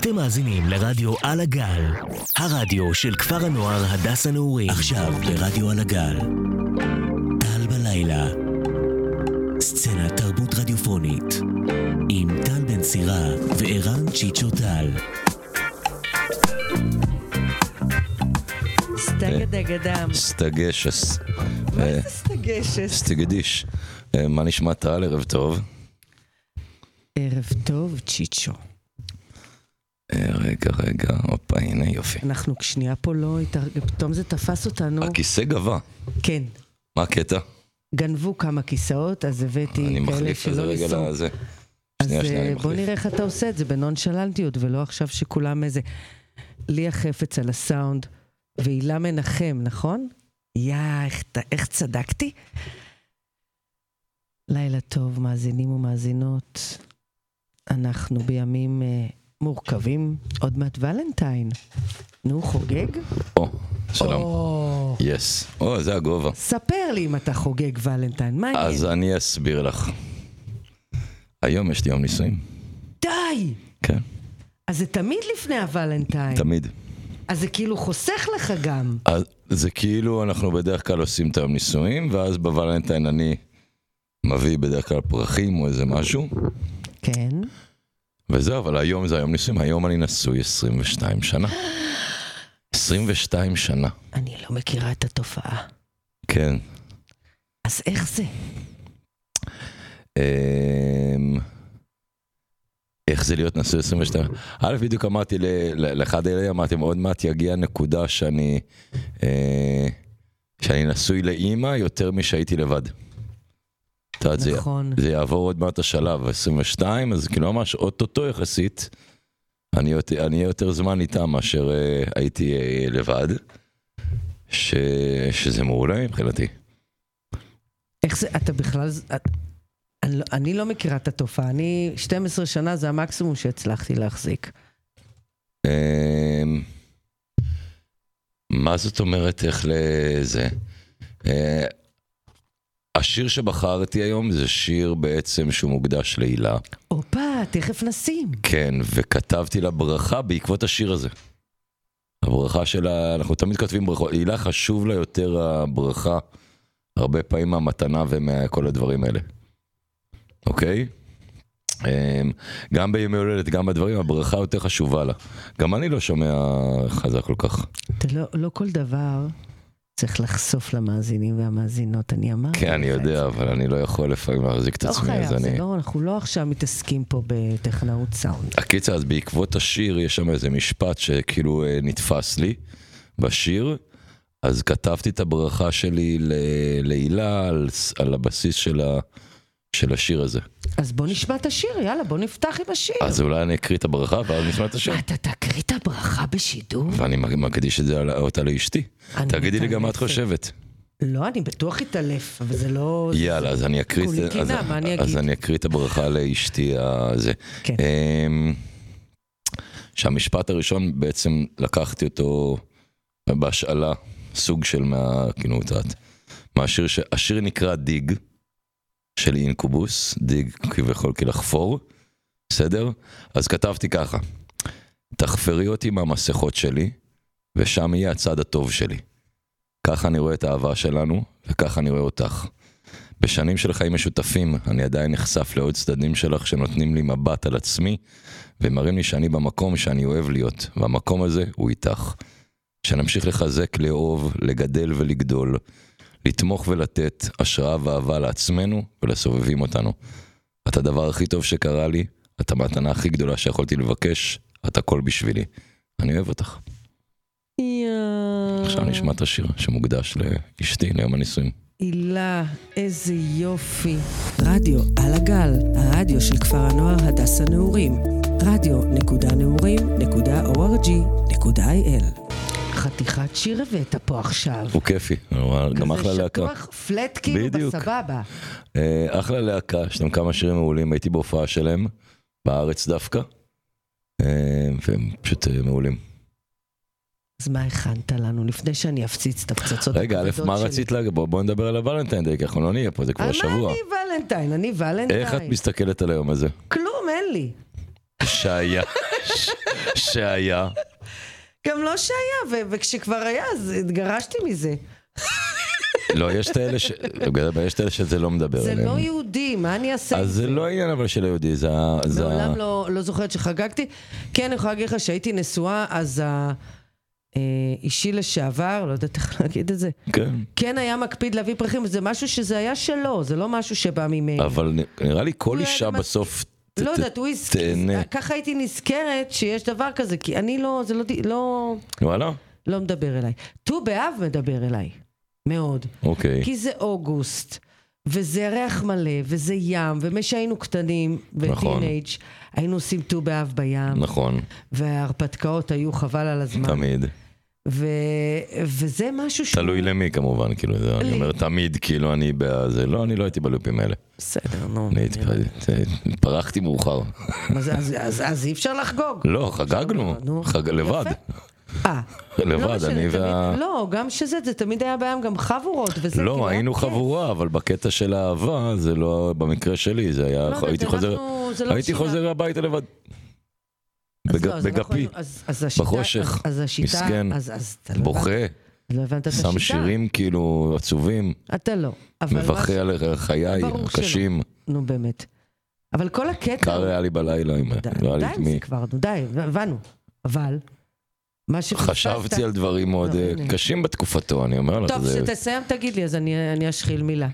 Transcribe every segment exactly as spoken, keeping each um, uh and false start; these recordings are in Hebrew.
אתם מאזינים לרדיו על הגל, הרדיו של כפר הנוער הדס הנעורים. עכשיו ברדיו על הגל, טל בלילה, סצנת תרבות רדיופונית, עם טל בן סירה וערן צ'יצ'ו טל. סטגדגדם. סטגשס. מה זה סטגשס? סטגדיש. מה נשמע טל? ערב טוב. ערב טוב, צ'יצ'ו. רגע, רגע, אופה, הנה יופי. אנחנו שנייה פה לא, פתאום זה תפס אותנו. הכיסא גבה. כן. מה הקטע? גנבו כמה כיסאות, אז הבאתי כאלה שלא ניסו. לזה. אז בוא נראה איך אתה עושה את זה בנונשלנטיות, ולא עכשיו שכולם איזה... לי החפץ על הסאונד, והילה מנחם, נכון? יא, איך, איך צדקתי? לילה טוב, מאזינים ומאזינות. אנחנו בימים uh, מורכבים, עוד מעט ולנטיין. נו, חוגג? או, שלום. יס. או, זה הגובה. ספר לי אם אתה חוגג ולנטיין, מה העניין? אז אני אסביר לך. היום יש לי יום נישואים. די! כן. אז זה תמיד לפני הוולנטיין. תמיד. אז זה כאילו חוסך לך גם. אז זה כאילו אנחנו בדרך כלל עושים את היום נישואים, ואז בוולנטיין אני מביא בדרך כלל פרחים או איזה משהו. כן. וזהו, אבל היום זה היום נישואים. היום אני נשוי עשרים ושתיים שנה. עשרים ושתיים שנה. אני לא מכירה את התופעה. כן. אז איך זה? איך זה להיות נשוי עשרים ושתיים? א', בדיוק אמרתי לאחד האלה, אמרתי, עוד מעט יגיע נקודה שאני שאני נשוי לאמא יותר משהייתי לבד. נכון. זה יעבור עוד מעט השלב, עשרים ושתיים, אז כאילו ממש אוטוטו יחסית, אני אהיה יותר זמן איתה מאשר הייתי לבד, שזה מעולה מבחינתי. איך זה, אתה בכלל... אני, אני לא מכירה את התופעה, אני שתים עשרה שנה זה המקסימום שהצלחתי להחזיק. מה זאת אומרת איך לזה? השיר שבחרתי היום זה שיר בעצם שהוא מוקדש להילה. אופה, תכף נשים. כן, וכתבתי לה ברכה בעקבות השיר הזה. הברכה שלה, אנחנו תמיד כותבים ברכות, להילה חשוב לה יותר הברכה, הרבה פעמים מהמתנה ומכל הדברים האלה. אוקיי? גם בימי הולדת, גם בדברים, הברכה יותר חשובה לה. גם אני לא שומע חזק כל כך. אתה לא, לא כל דבר צריך לחשוף למאזינים והמאזינות, אני אמרתי. כן, אני יודע, אבל אני לא יכול לפעמים להחזיק את עצמי. לא חייב, זה לא, אנחנו לא עכשיו מתעסקים פה בטכנאות סאונד. הקיצר, אז בעקבות השיר, יש שם איזה משפט שכאילו נתפס לי בשיר, אז כתבתי את הברכה שלי להילה על, על הבסיס של ה... של השיר הזה. אז בוא נשמע את השיר, יאללה, בוא נפתח עם השיר. אז אולי אני אקריא את הברכה, ואז נשמע את השיר. אתה תקריא את הברכה בשידור? ואני מקדיש את זה אותה לאשתי. תגידי לי גם מה את חושבת. לא, אני בטוח התעלף, אבל זה לא... יאללה, אז אני אקריא אז אני אקריא את הברכה לאשתי הזה. כן. שהמשפט הראשון בעצם לקחתי אותו בהשאלה, סוג של מהכינותת. מהשיר שהשיר נקרא דיג, של אינקובוס, דיג כביכול כלחפור, בסדר? אז כתבתי ככה, תחפרי אותי מהמסכות שלי, ושם יהיה הצד הטוב שלי. ככה אני רואה את האהבה שלנו, וככה אני רואה אותך. בשנים של חיים משותפים, אני עדיין נחשף לעוד צדדים שלך, שנותנים לי מבט על עצמי, ומראים לי שאני במקום שאני אוהב להיות, והמקום הזה הוא איתך. שנמשיך לחזק, לאהוב, לגדל ולגדול, לתמוך ולתת השראה ואהבה לעצמנו ולסובבים אותנו. את הדבר הכי טוב שקרה לי, את המתנה הכי גדולה שיכולתי לבקש, את הכל בשבילי. אני אוהב אותך. יאה. עכשיו נשמע את השיר שמוקדש לאשתי, ליום הנישואים. הילה, איזה יופי. רדיו על הגל, הרדיו של כפר הנוער הדס הנעורים. רדיו נקודה נעורים נקודה או אר ג'י נקודה איי אל. חתיכת שיר הבאת פה עכשיו. הוא כיפי, גם אחלה להקה. כזה שטוח פלט כאילו בסבבה. אחלה להקה, יש להם כמה שירים מעולים, הייתי בהופעה שלהם, בארץ דווקא, והם פשוט מעולים. אז מה הכנת לנו לפני שאני אפציץ את הפצצות? רגע, א', מה רצית להגיד? בואו נדבר על הוולנטיין דיי, כי אנחנו לא נהיה פה, זה כבר שבוע. מה אני ולנטיין? אני ולנטיין. איך את מסתכלת על היום הזה? כלום, אין לי. שהיה. ש- שהיה. גם לא שהיה, ו- וכשכבר היה, אז התגרשתי מזה. לא, יש את האלה ש... יש את האלה שזה לא מדבר זה עליהם. לא יהודי, מה אני אעשה? אז זה לא עניין אבל של היהודי, זה... זה- מעולם לא, לא זוכרת שחגגתי. כן, אני יכולה להגיד לך שהייתי נשואה, אז האישי לשעבר, לא יודעת איך להגיד את זה, כן. כן היה מקפיד להביא פרחים, זה משהו שזה היה שלו, זה לא משהו שבא ממנו. אבל נראה לי כל הוא אישה היה בסוף... ת- לא ת- יודעת, הוא הזכיר, תהנה. ככה הייתי נזכרת שיש דבר כזה, כי אני לא, זה לא, לא, וואלה? לא מדבר אליי. ט"ו באב מדבר אליי, מאוד. אוקיי. כי זה אוגוסט, וזה ריח מלא, וזה ים, ומשהיינו קטנים, נכון. וטינאג', היינו עושים ט"ו באב בים, נכון, וההרפתקאות היו חבל על הזמן. תמיד. ו... וזה משהו שהוא... תלוי למי כמובן, כאילו, זה- אני לי. אומר תמיד, כאילו, אני בזה, לא, אני לא הייתי בלופים האלה. בסדר, נו. אני התפ- התפרחתי מאוחר. אז, אז, אז, אז אי אפשר לחגוג. לא, חגגנו, נו. חג- לבד. יפה. אה. לבד, לא משנה, אני תמיד- וה... לא, גם שזה, זה תמיד היה בהם גם חבורות, וזה לא, כאילו היה היינו כיף. חבורה, אבל בקטע של האהבה, זה לא, במקרה שלי, זה היה, לא, הייתי זה חוזר, אנחנו- זה לא הייתי שינה. חוזר הביתה לבד. אז בג- לא, אז אנחנו בגפי, היינו- אז- אז השיטה- בחושך, אז- אז השיטה, מסכן, אז- אז אתה לא בוכה, הבנת- לא הבנת את השיטה. שם שירים כאילו עצובים, אתה לא. אבל מבכה מה על חיי, ברור שלא. קשים, ש- נו באמת. אבל כל הקטע... קר היה לי בלילה, עם- די, לא היה די לי את עם זה מי. כבר, נו די, הבנו. אבל, מה שפספסת... חשבתי על דברים מאוד לא, אה, הנה. קשים בתקופתו, אני אומר לך, טוב, זה- שתסיים תגיד לי, אז אני אני אשחיל מילה.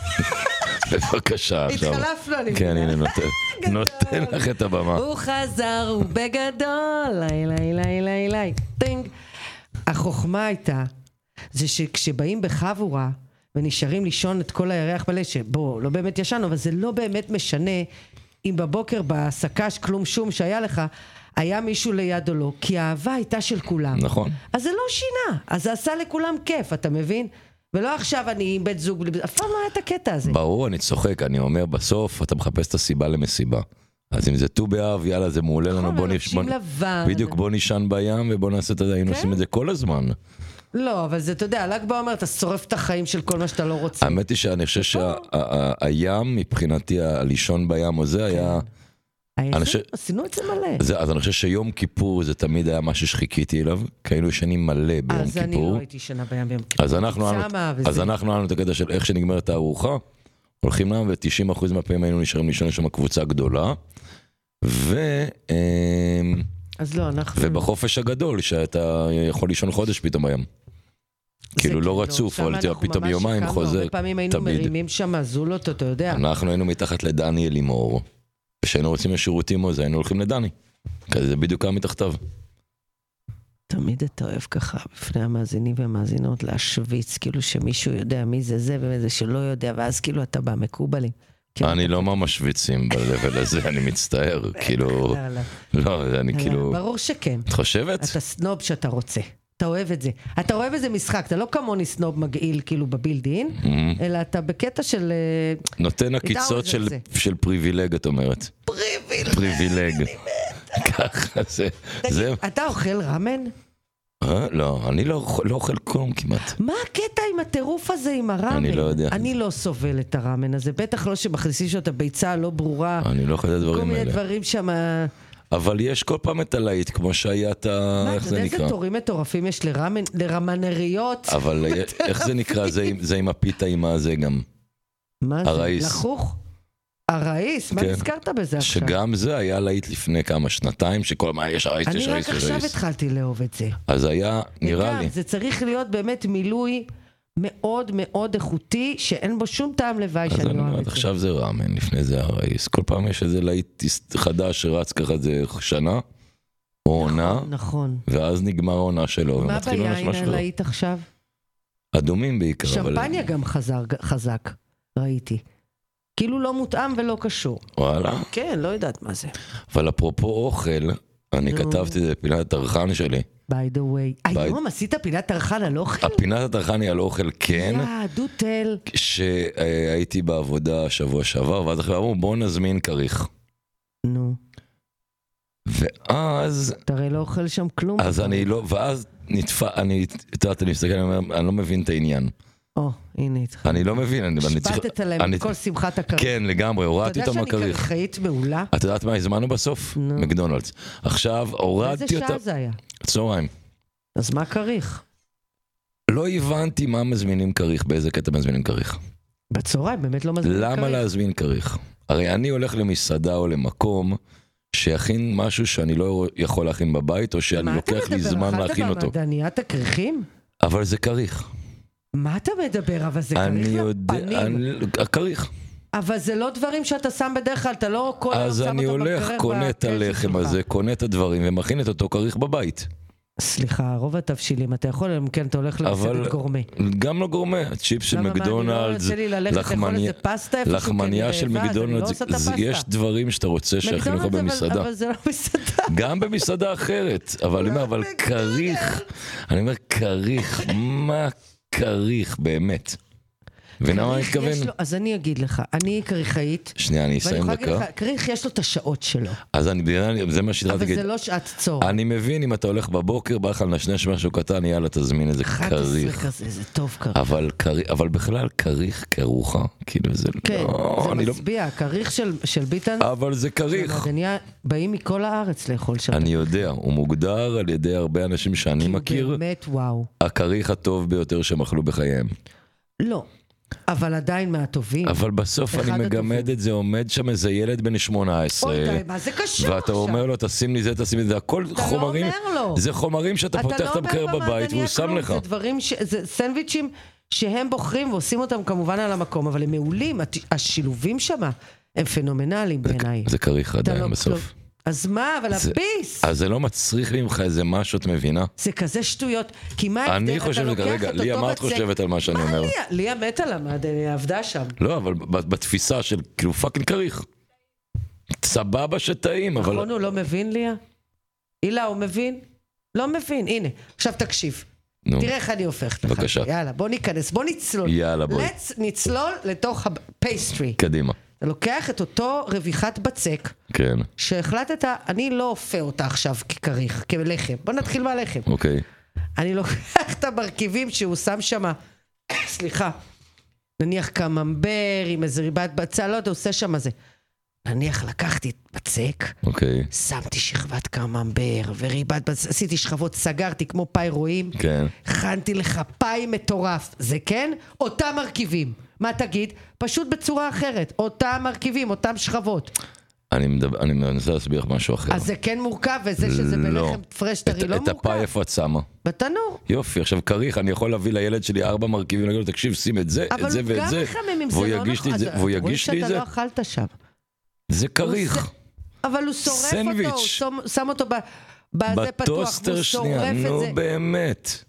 בבקשה עכשיו. התחלפנו, אני כן, מבינה. הנה, נותן- נותן לך את הבמה. הוא חזר, הוא בגדול, לי לי לי לי לי, טינג. החוכמה הייתה, זה שכשבאים בחבורה, ונשארים לישון את כל הירח מלא, שבו, לא באמת ישנו, אבל זה לא באמת משנה אם בבוקר בסקש כלום שום שהיה לך, היה מישהו ליד או לא, כי האהבה הייתה של כולם. נכון. אז זה לא שינה, אז זה עשה לכולם כיף, אתה מבין? ולא עכשיו אני עם בית זוג, אף פעם לא היה את הקטע הזה. ברור, אני צוחק, אני אומר, בסוף אתה מחפש את הסיבה למסיבה. אז אם זה ט"ו באב, יאללה, זה מעולה לנו, נכון, בוא לובשים נש... בוא- לבן. בדיוק, בוא נישן בים ובוא נעשה את זה, היינו כן. עושים את זה כל הזמן. לא, אבל זה, אתה יודע, ל"ג בעומר, אתה שורף את החיים של כל מה שאתה לא רוצה. האמת היא שאני חושב שהים, מבחינתי, הלישון בים או זה היה... אני אני חושב- עשינו את זה מלא. זה, אז אני חושב שיום כיפור זה תמיד היה משהו שחיכיתי אליו, כי היינו ישנים מלא ביום אז אני כיפור. לא הייתי שנה בים ביום כיפור. אז אנחנו היה לנו- צמה וזה. אז אנחנו היה לנו את הקטע של איך שנגמרת הארוחה, הולכים להם ו-תשעים אחוז מהפעמים היינו נשארים לישון שם קבוצה גדולה, ו... אמ, אז לא, אנחנו... ובחופש הגדול, שאתה יכול לישון חודש פתאום בים. כאילו לא רצוף, אבל אתה פתאום יומיים חוזר, הרבה פעמים היינו תמיד. מרימים שם זולות, אתה יודע. אנחנו היינו מתחת לדני אלימור, וכשהיינו רוצים לשירותים או זה, היינו הולכים לדני. כזה זה בדיוק היה מתחתיו. תמיד אתה אוהב ככה, בפני המאזינים והמאזינות, להשוויץ, כאילו שמישהו יודע מי זה זה ומי זה שלא יודע, ואז כאילו אתה בא מקובלי. אני לא ממש שוויצים בלבל הזה, אני מצטער, כאילו, לא, אני כאילו, ברור שכן. את חושבת? אתה סנוב שאתה רוצה. אתה אוהב את זה. אתה אוהב איזה משחק, אתה לא כמוני סנוב מגעיל כאילו בבילדין, אלא אתה בקטע של... נותן עקיצות של- זה. של פריבילג, את אומרת. פריבילג. פריבילג. ככה זה, זה, אתה אוכל רמן? אה? לא, אני לא אוכל- לא אוכל כלום כמעט. מה הקטע עם הטירוף הזה עם הרמן? אני לא יודע. אני לא סובל את הרמן הזה, בטח לא שמכניסים שם את הביצה הלא ברורה. אני לא אוכל את כל הדברים מיני האלה. דברים שם... אבל יש כל פעם את הלהיט, כמו שהיה את ה... מה, איך אתה זה יודע איזה נקרא? תורים מטורפים יש לרמן, לרמנריות? אבל איך זה נקרא? זה עם- זה עם הפיתה עם הזה גם. מה זה? הרעיס. לחוך? הרעיס? מה כן. נזכרת בזה עכשיו? שגם זה היה להיט לפני כמה שנתיים, שכל מה יש הרעיס, אני יש רק הרעיס, יש עכשיו הרעיס. התחלתי לאהוב את זה. אז היה, נראה וגם, לי. זה צריך להיות באמת מילוי מאוד מאוד איכותי, שאין בו שום טעם לוואי אז שאני אני אוהב אומרת, את זה. עכשיו זה ראמן, לפני זה הרעיס. כל פעם יש איזה להיט חדש שרץ ככה זה שנה, או עונה, נכון. ואז נגמר העונה שלו, מה ומתחיל ממש ביין משהו. הלהיט עכשיו? אדומים בעיקר, אבל... שמפניה גם חזר, חזק, ראיתי. כאילו לא מותאם ולא קשור. וואלה. כן, לא יודעת מה זה. אבל אפרופו אוכל, אני נו. כתבתי את זה בפינת הטרחן שלי. by the way. היום עשית פינת טרחן על אוכל? הפינת הטרחן היא על אוכל כן, יא, דו תל. שהייתי בעבודה שבוע שעבר, ואז אחרי אמרו בואו נזמין כריך. נו, ואז, אתה הרי לא אוכל שם כלום. אז אני לא, ואז נתפ... אני, את יודעת, אני מסתכל, אני אומר, אני לא מבין את העניין. או, הנה איתך. אני לא מבין. אני צריך... שפטת עליהם כל שמחת הכריך. כן, לגמרי, הורדתי אותם הכריך. אתה יודע שאני קריכאית מעולה? את יודעת מה הזמנו בסוף? מקדונלדס. עכשיו, הורדתי אותם... איזה שעה זה היה? צהריים. אז מה כריך? לא הבנתי מה מזמינים כריך, באיזה קטע מזמינים כריך. בצהריים, באמת לא מזמינים כריך. למה להזמין כריך? הרי אני הולך למסעדה או למקום שיכין משהו שאני לא יכול להכין בבית, או שאני לוקח לי זמן להכין אותו. מה אתה מדבר? מעדניית הכריכים? אבל זה כריך. מה אתה מדבר? אבל זה כריך לפנים. הכריך. אבל זה לא דברים שאתה שם בדרך כלל, אתה לא כל היום שם אותו אז אני הולך, קונה את הלחם הזה, קונה את הדברים, ומכין את אותו כריך בבית. סליחה, רוב התבשילים, אתה יכול, אם כן, אתה הולך למסעדת גורמה. גם לא גורמה, צ'יפס של מקדונלדס, לחמניה של מקדונלדס, יש דברים שאתה רוצה שיכינו לך במסעדה. אבל זה לא מסעדה. גם במסעדה אחרת, אבל כריך, אני אומר כריך, מה כריך באמת? ומה מה מתכוון? אז אני אגיד לך, אני כריכאית. שנייה, אני אסיים דקה. כריך יש לו את השעות שלו. אז אני, זה מה שהתחלתי. אבל זה לא שעת צור. אני מבין, אם אתה הולך בבוקר, בא לך לנשנש משהו קטן, יאללה, תזמין איזה כריך. אחת עשרה כזה, זה טוב כריך. אבל בכלל, כריך כרוחה, כאילו זה לא... כן, זה לא... מצביע, כריך של ביטן... אבל זה כריך. באים מכל הארץ לאכול שם. אני יודע, הוא מוגדר על ידי הרבה אנשים שאני מכיר. באמת, וואו. הכריך הטוב ביותר שהם אכלו בחייהם. לא. אבל עדיין מהטובים. אבל בסוף אני מגמד את זה, עומד שם איזה ילד בן שמונה עשרה. אוי די, מה זה קשור עכשיו? ואתה אומר לו, תשים לי זה, תשים לי זה, הכל חומרים. אתה לא אומר לו. זה חומרים שאתה פותח את המקרר בבית והוא שם לך. זה דברים, זה סנדוויצ'ים שהם בוחרים ועושים אותם כמובן על המקום, אבל הם מעולים, השילובים שם הם פנומנליים בעיניי. זה כריך עדיין בסוף. אז מה, אבל הביס. אז זה לא מצריך לי ממך איזה משהו, את מבינה? זה כזה שטויות, כי מה ההבדל? אני חושב, רגע, ליה, מה את חושבת על מה שאני אומר? מה ליה? ליה מתה למה, היא עבדה שם. לא, אבל בתפיסה של, כאילו, פאקינג כריך. סבבה שטעים, אבל... נכון, הוא לא מבין, ליה? הילה, הוא מבין? לא מבין, הנה, עכשיו תקשיב. תראה איך אני הופכת לך. בבקשה. יאללה, בוא ניכנס, בוא נצלול. יאללה, בואי. נצלול לתוך הפייסטרי. קדימה. אתה לוקח את אותו רוויחת בצק, כן. שהחלטת, אני לא אופה אותה עכשיו ככריך, כלחם. בוא נתחיל מהלחם. אוקיי. אני לוקח את המרכיבים שהוא שם שם, סליחה, נניח קממבר עם איזה ריבת בצל, לא יודע, עושה שם זה. נניח לקחתי בצק, אוקיי. שמתי שכבת קממבר וריבת בצק, עשיתי שכבות, סגרתי כמו פאי רואים, כן. הכנתי לך פאי מטורף, זה כן? אותם מרכיבים. מה תגיד? פשוט בצורה אחרת, אותם מרכיבים, אותם שכבות. אני מדבר, אני מנסה להסביר משהו אחר. אז זה כן מורכב, וזה שזה בלחם פרש טרי לא מורכב? את הפאי איפה את שמה? בתנור. יופי, עכשיו כריך, אני יכול להביא לילד שלי ארבע מרכיבים, להגיד לו, תקשיב, שים את זה, את זה ואת זה, והוא יגיש לי את זה, והוא יגיש לי את זה. אתה לא אכלת שם. זה כריך. אבל הוא שורף אותו, הוא שם אותו בזה פתוח, בטוסטר שנייה, נו באמת.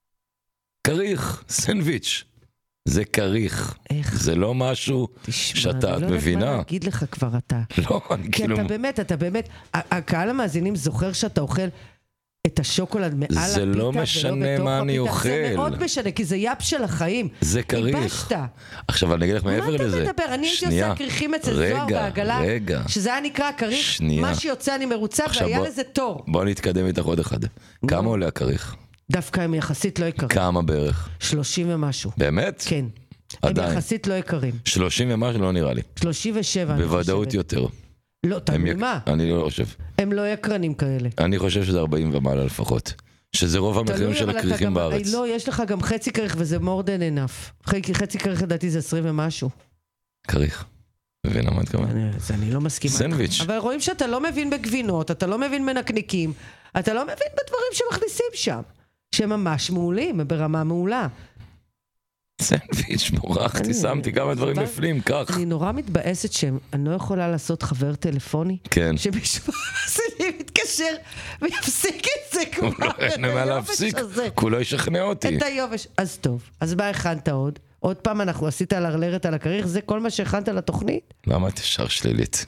כריך, סנדוויץ'. זה כריך. זה לא משהו שאתה מבינה. אני לא יודעת מה להגיד לך כבר אתה. לא, אני כאילו... כי אתה באמת, אתה באמת, הקהל המאזינים זוכר שאתה אוכל את השוקולד מעל הפיתה. זה לא משנה מה אני אוכל. זה מאוד משנה, כי זה יאפ של החיים. זה כריך. ייבשת. עכשיו אני אגיד לך מעבר לזה. מה אתה מדבר? אני הייתי עושה כריכים אצל זוהר בעגלה. רגע, שזה היה נקרא כריך. מה שיוצא אני מרוצה, והיה לזה תור. בוא נתקדם איתך עוד אחד. כמה עולה הכריך? דווקא הם יחסית לא יקרים. כמה בערך? שלושים ומשהו. באמת? כן. עדיין. הם יחסית לא יקרים. שלושים ומשהו לא נראה לי. שלושים ושבע. בוודאות יותר. לא, תמיד מה? אני לא חושב. הם לא יקרנים כאלה. אני חושב שזה ארבעים ומעלה לפחות. שזה רוב המחירים של הכריכים בארץ. לא, יש לך גם חצי כריך וזה more than enough. חצי כריך לדעתי זה עשרים ומשהו. כריך. מבין מה מתכוון? אז אני לא מסכימה. סנדוויץ'. אבל רואים שאתה לא מבין בגבינות, אתה לא מבין בנקניקים, אתה לא מבין בדברים שמכניסים שם. שהם ממש מעולים, ברמה מעולה. סנדוויץ', מורחתי, שמתי כמה דברים בפנים, כך. אני נורא מתבאסת שאני לא יכולה לעשות חבר טלפוני. כן. שמישהו עשיתי מתקשר ויפסיק את זה כבר. הוא לא אין מה להפסיק, כולו ישכנע אותי. את היובש. אז טוב, אז מה הכנת עוד? עוד פעם אנחנו עשית על הרלרת על הכריך, זה כל מה שהכנת לתוכנית? למה את ישר שלילית?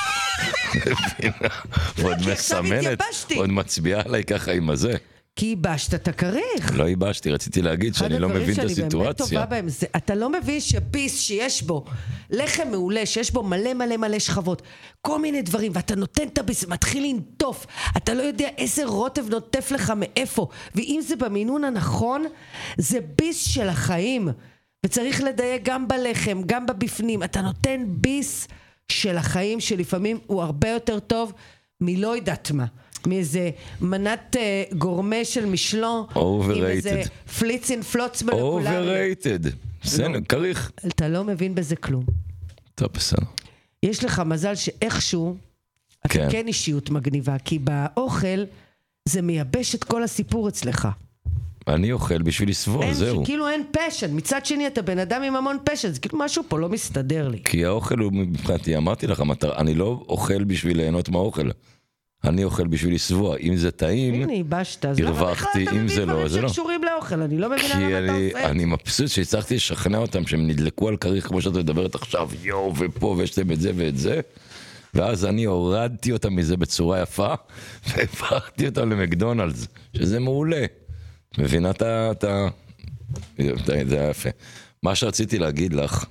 ועוד מסמנת, עוד מצביעה עליי ככה עם הזה. כי ייבשת את הכריך. לא ייבשתי, רציתי להגיד שאני לא מבין את הסיטואציה. אתה לא מבין שביס שיש בו לחם מעולה, שיש בו מלא מלא מלא שכבות, כל מיני דברים, ואתה נותן את הביס, מתחיל לנטוף, אתה לא יודע איזה רוטב נוטף לך מאיפה, ואם זה במינון הנכון, זה ביס של החיים. וצריך לדייק גם בלחם, גם בבפנים. אתה נותן ביס של החיים שלפעמים הוא הרבה יותר טוב מלא יודעת מה. מאיזה מנת uh, גורמה של משלו. Overrated. עם איזה פליצין פלוץ מולקולרי. Overrated. בסדר, קריך. אתה לא מבין בזה כלום. טוב, בסדר. יש לך מזל שאיכשהו אתה כן. כן אישיות מגניבה, כי באוכל זה מייבש את כל הסיפור אצלך. אני אוכל בשביל לסבול, זהו. כאילו אין פשן, מצד שני אתה בן אדם עם המון פשן, זה כאילו משהו פה לא מסתדר לי. כי האוכל הוא מבחינתי, אמרתי לך, אני לא אוכל בשביל ליהנות מהאוכל. אני אוכל בשביל לסבוע, אם זה טעים, הנה, ייבשת, אז למה בכלל אתה מביא דברים שקשורים לאוכל? אני לא מבינה למה אתה עושה. אני מבסוט שהצלחתי לשכנע אותם שהם נדלקו על כריך כמו שאתה מדברת עכשיו, יו, ופה, ויש להם את זה ואת זה, ואז אני הורדתי אותם מזה בצורה יפה, והפכתי אותם למקדונלדס, שזה מעולה. מבינה את ה... זה היה יפה. מה שרציתי להגיד לך,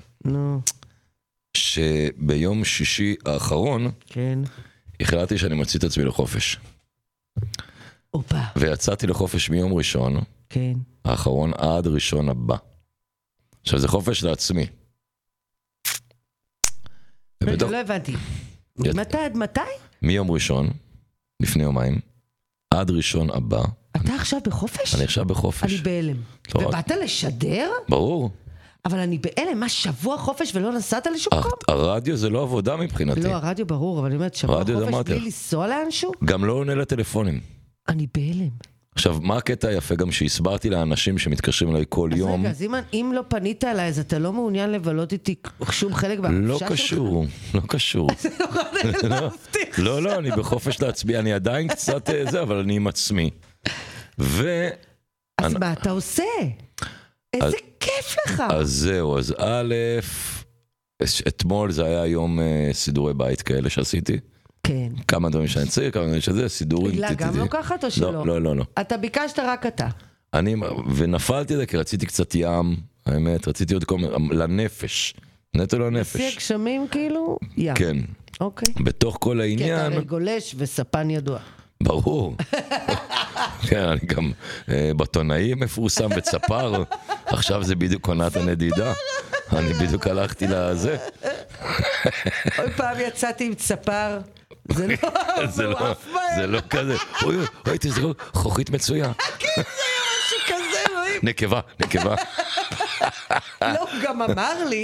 שביום שישי האחרון, כן. החלטתי שאני מציא את עצמי לחופש. אופה. ויצאתי לחופש מיום ראשון, כן. האחרון עד ראשון הבא. עכשיו זה חופש לעצמי. ובתוך... לא הבנתי. מתי עד מתי? מיום ראשון, לפני יומיים, עד ראשון הבא. אתה עכשיו בחופש? אני עכשיו בחופש. אני בהלם. ובאת לשדר? ברור. אבל אני בהלם, מה, שבוע חופש ולא נסעת לשום מקום? הרדיו זה לא עבודה מבחינתי. לא, הרדיו ברור, אבל אני אומרת, שבוע חופש בלי לנסוע לאנשהו? גם לא עונה לטלפונים. אני בהלם. עכשיו, מה הקטע היפה גם שהסברתי לאנשים שמתקשרים אליי כל יום? אז רגע, אז אם לא פנית אליי, אז אתה לא מעוניין לבלות איתי שום חלק לא קשור, לא קשור. לא, לא, אני בחופש להצביע, אני עדיין קצת זה, אבל אני עם עצמי. ו... אז מה אתה עושה? איזה כיף לך. אז זהו, אז א', אתמול זה היה יום סידורי בית כאלה שעשיתי. כן. כמה דברים שאני צריך, כמה דברים שזה, סידורים. הילה, גם לא כחת או שלא? לא, לא, לא, לא. אתה ביקשת רק אתה. אני, ונפלתי זה כי רציתי קצת ים, האמת, רציתי עוד כל מיני, לנפש, נטו לנפש. לפי הגשמים כאילו, ים. כן. אוקיי. בתוך כל העניין... כי אתה הרי גולש וספן ידוע. ברור. כן, אני גם בטונאי מפורסם וצפר, עכשיו זה בדיוק עונת הנדידה. אני בדיוק הלכתי לזה. עוד פעם יצאתי עם צפר, זה לא... זה לא כזה. אוי, אוי, תזכרו, חוכית מצויה. כן, זה משהו כזה, רואים. נקבה, נקבה. לא, הוא גם אמר לי,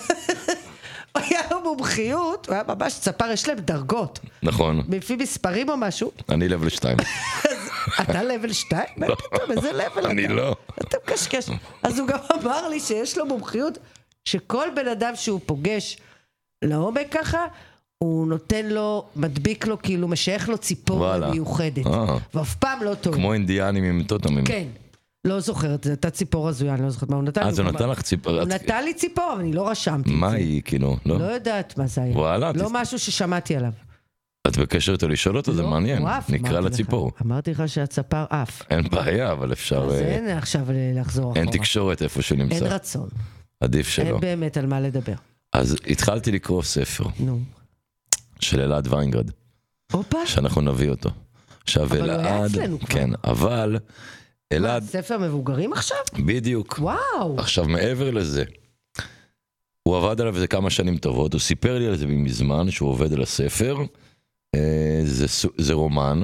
היה לו מומחיות, הוא היה ממש צפר, יש להם דרגות. נכון. לפי מספרים או משהו. אני לבל שתיים. אתה לבל שתיים? מה פתאום, איזה לבל אתה? אני לא. אתה מקשקש. אז הוא גם אמר לי שיש לו מומחיות, שכל בן אדם שהוא פוגש לעומק ככה, הוא נותן לו, מדביק לו, כאילו משייך לו ציפור מיוחדת. ואף פעם לא טוב. כמו אינדיאנים עם טוטמים. כן. לא זוכרת, זה הייתה ציפור הזויה, אני לא זוכרת מה הוא נתן לי. אז הוא נתן לך ציפור. הוא נתן לי ציפור, אבל אני לא רשמתי. מה היא, כאילו? לא יודעת מה זה היה. וואלה. לא משהו ששמעתי עליו. את בקשר איתו לשאול אותו, זה מעניין. נקרא לציפור. אמרתי לך שהצפר אף. אין בעיה, אבל אפשר... אז אין עכשיו לחזור אחורה. אין תקשורת איפה שנמצא. אין רצון. עדיף שלא. אין באמת על מה לדבר. אז התחלתי לקרוא ספר. נו. של אלעד ויינגרד. אופה. שאנחנו נביא אותו. אבל הוא היה אצלנו כבר. כן, אבל... אלעד... ספר מבוגרים עכשיו? בדיוק. וואו. עכשיו, מעבר לזה, הוא עבד עליו איזה כמה שנים טובות, הוא סיפר לי על זה מזמן, שהוא עובד על הספר, זה, זה רומן,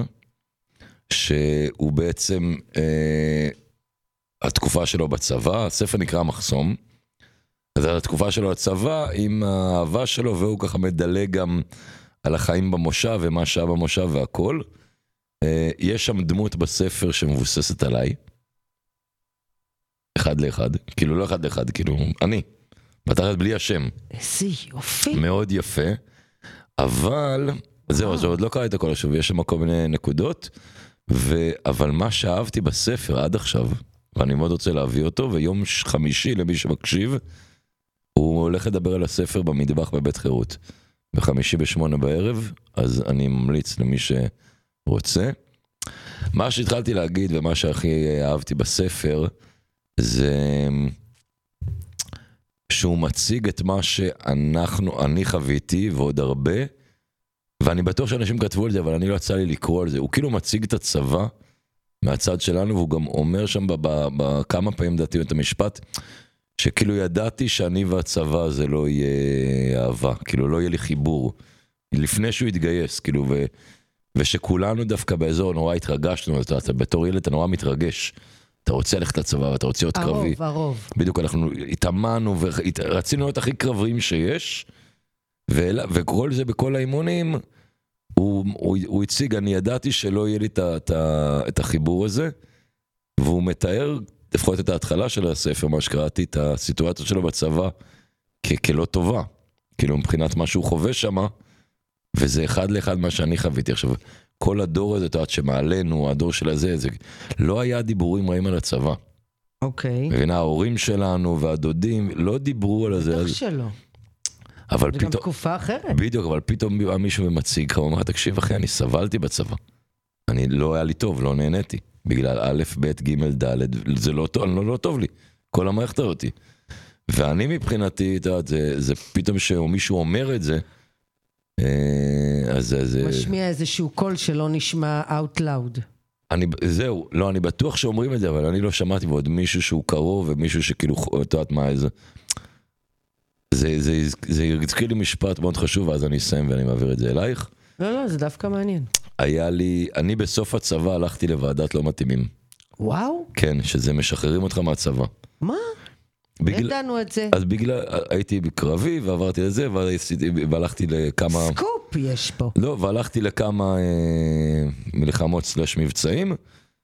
שהוא בעצם, התקופה שלו בצבא, הספר נקרא מחסום, אז התקופה שלו בצבא, עם האהבה שלו, והוא ככה מדלג גם על החיים במושב, ומה שהיה במושב והכל, יש שם דמות בספר שמבוססת עליי, אחד לאחד, כאילו לא אחד לאחד, כאילו אני, בתחת בלי השם. איזה יופי. מאוד יפה, אבל, זהו, זה עוד לא קרה את הכל עכשיו, יש שם כל מיני נקודות, ו... אבל מה שאהבתי בספר עד עכשיו, ואני מאוד רוצה להביא אותו, ויום חמישי למי שמקשיב, הוא הולך לדבר על הספר במטבח בבית חירות, בחמישי בשמונה בערב, אז אני ממליץ למי ש... רוצה. מה שהתחלתי להגיד ומה שהכי אהבתי בספר זה שהוא מציג את מה שאנחנו, אני חוויתי ועוד הרבה, ואני בטוח שאנשים כתבו על זה, אבל אני לא יצא לי לקרוא על זה. הוא כאילו מציג את הצבא מהצד שלנו, והוא גם אומר שם בכמה פעמים דעתי את המשפט, שכאילו ידעתי שאני והצבא זה לא יהיה אהבה, כאילו לא יהיה לי חיבור, לפני שהוא יתגייס, כאילו, ו, ושכולנו דווקא באזור נורא התרגשנו, אתה, אתה בתור ילד אתה נורא מתרגש, אתה רוצה ללכת לצבא ואתה רוצה להיות קרבי. הרוב, הרוב. בדיוק אנחנו התאמנו ורצינו להיות הכי קרביים שיש, ו, וכל זה בכל האימונים, הוא, הוא, הוא הציג, אני ידעתי שלא יהיה לי את, את, את החיבור הזה, והוא מתאר, לפחות את ההתחלה של הספר, מה שקראתי, את הסיטואציה שלו בצבא, כ- כלא טובה. כאילו מבחינת מה שהוא חווה שמה, וזה אחד לאחד מה שאני חוויתי. עכשיו, כל הדור הזה, תעת שמעלינו, הדור של הזה, זה לא היה דיבורים רעים על הצבא. אוקיי. מבינה, ההורים שלנו והדודים לא דיברו על זה. בטח אז... שלא. אבל זה פתאום... גם תקופה אחרת. בדיוק, אבל פתאום מישהו מציג, הוא אומר, תקשיב אחי, אני סבלתי בצבא. אני לא היה לי טוב, לא נהניתי. בגלל א', ב', ג', ד', זה לא טוב, לא, לא טוב לי. כל המערכת אותי. ואני מבחינתי, אתה יודע, זה, זה פתאום שמישהו אומר את זה, אז זה... משמיע איזשהו קול שלא נשמע out loud. אני, זהו, לא, אני בטוח שאומרים את זה, אבל אני לא שמעתי, ועוד מישהו שהוא קרוב, ומישהו שכאילו, אתה יודעת מה, איזה... זה, זה, זה יזכיר לי משפט מאוד חשוב, אז אני אסיים ואני מעביר את זה אלייך. לא, לא, זה דווקא מעניין. היה לי, אני בסוף הצבא הלכתי לוועדת לא מתאימים. וואו. כן, שזה משחררים אותך מהצבא. מה? בגלל, ידענו את זה. אז בגלל, הייתי בקרבי ועברתי לזה, והלכתי לכמה... סקופ יש פה. לא, והלכתי לכמה אה, מלחמות סלש מבצעים,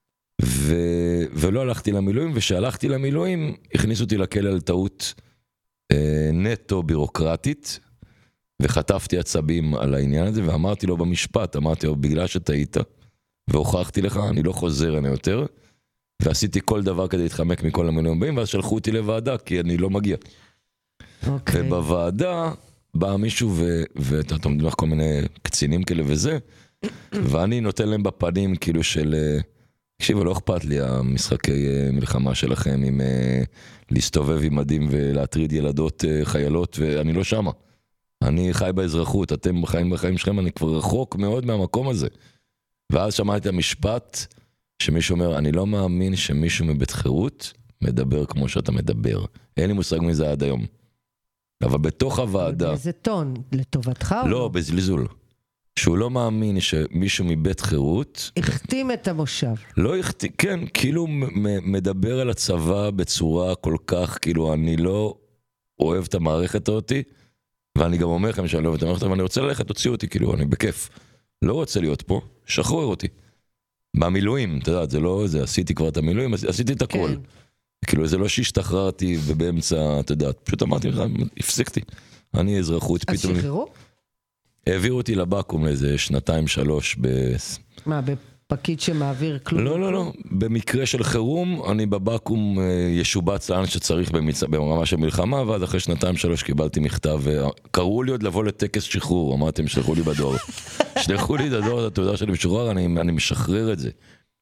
ו, ולא הלכתי למילואים, ושהלכתי למילואים, הכניסו אותי לכלא על טעות אה, נטו בירוקרטית, וחטפתי עצבים על העניין הזה, ואמרתי לו במשפט, אמרתי לו, בגלל שטעית, והוכחתי לך, אני לא חוזר הנה יותר, ועשיתי כל דבר כדי להתחמק מכל המילואים, ואז שלחו אותי לוועדה, כי אני לא מגיע. אוקיי. ובוועדה בא מישהו, ואתה עומדים לך כל מיני קצינים כאלה וזה, ואני נותן להם בפנים כאילו של, תקשיבו, לא אכפת לי המשחקי מלחמה שלכם, עם להסתובב עם מדים ולהטריד ילדות חיילות, ואני לא שמה. אני חי באזרחות, אתם חיים בחיים שלכם, אני כבר רחוק מאוד מהמקום הזה. ואז שמעתי את המשפט, שמישהו אומר, אני לא מאמין שמישהו מבית חירות מדבר כמו שאתה מדבר. אין לי מושג מזה עד היום. אבל בתוך הוועדה... באיזה טון? לטובתך? לא, בזלזול. שהוא לא מאמין שמישהו מבית חירות... החתים את המושב. לא החתים, כן, כאילו מדבר על הצבא בצורה כל כך, כאילו אני לא אוהב את המערכת אותי, ואני גם אומר לכם שאני לא אוהב את המערכת, אבל אני רוצה ללכת, תוציאו אותי, כאילו, אני בכיף. לא רוצה להיות פה, שחרר אותי. במילואים, אתה יודע, זה לא, זה, עשיתי כבר את המילואים, עשיתי את הכל. כן. כאילו, זה לא שהשתחררתי ובאמצע, אתה יודע, פשוט אמרתי לך, הפסקתי. אני אזרחות, אז פתאום... שחררו? העבירו אותי לבקום לאיזה שנתיים, שלוש, ב... מה, בפקיד שמעביר כלום? לא, לא, לא. במקרה של חירום, אני בבקום ישובץ לאן שצריך במצ... ברמה של מלחמה, ואז אחרי שנתיים, שלוש קיבלתי מכתב, קראו לי עוד לבוא לטקס שחרור, אמרתם, שלחו לי בדור. שלחו לי את הדור, את התעודה שלי משוחרר, אני, אני משחרר את זה.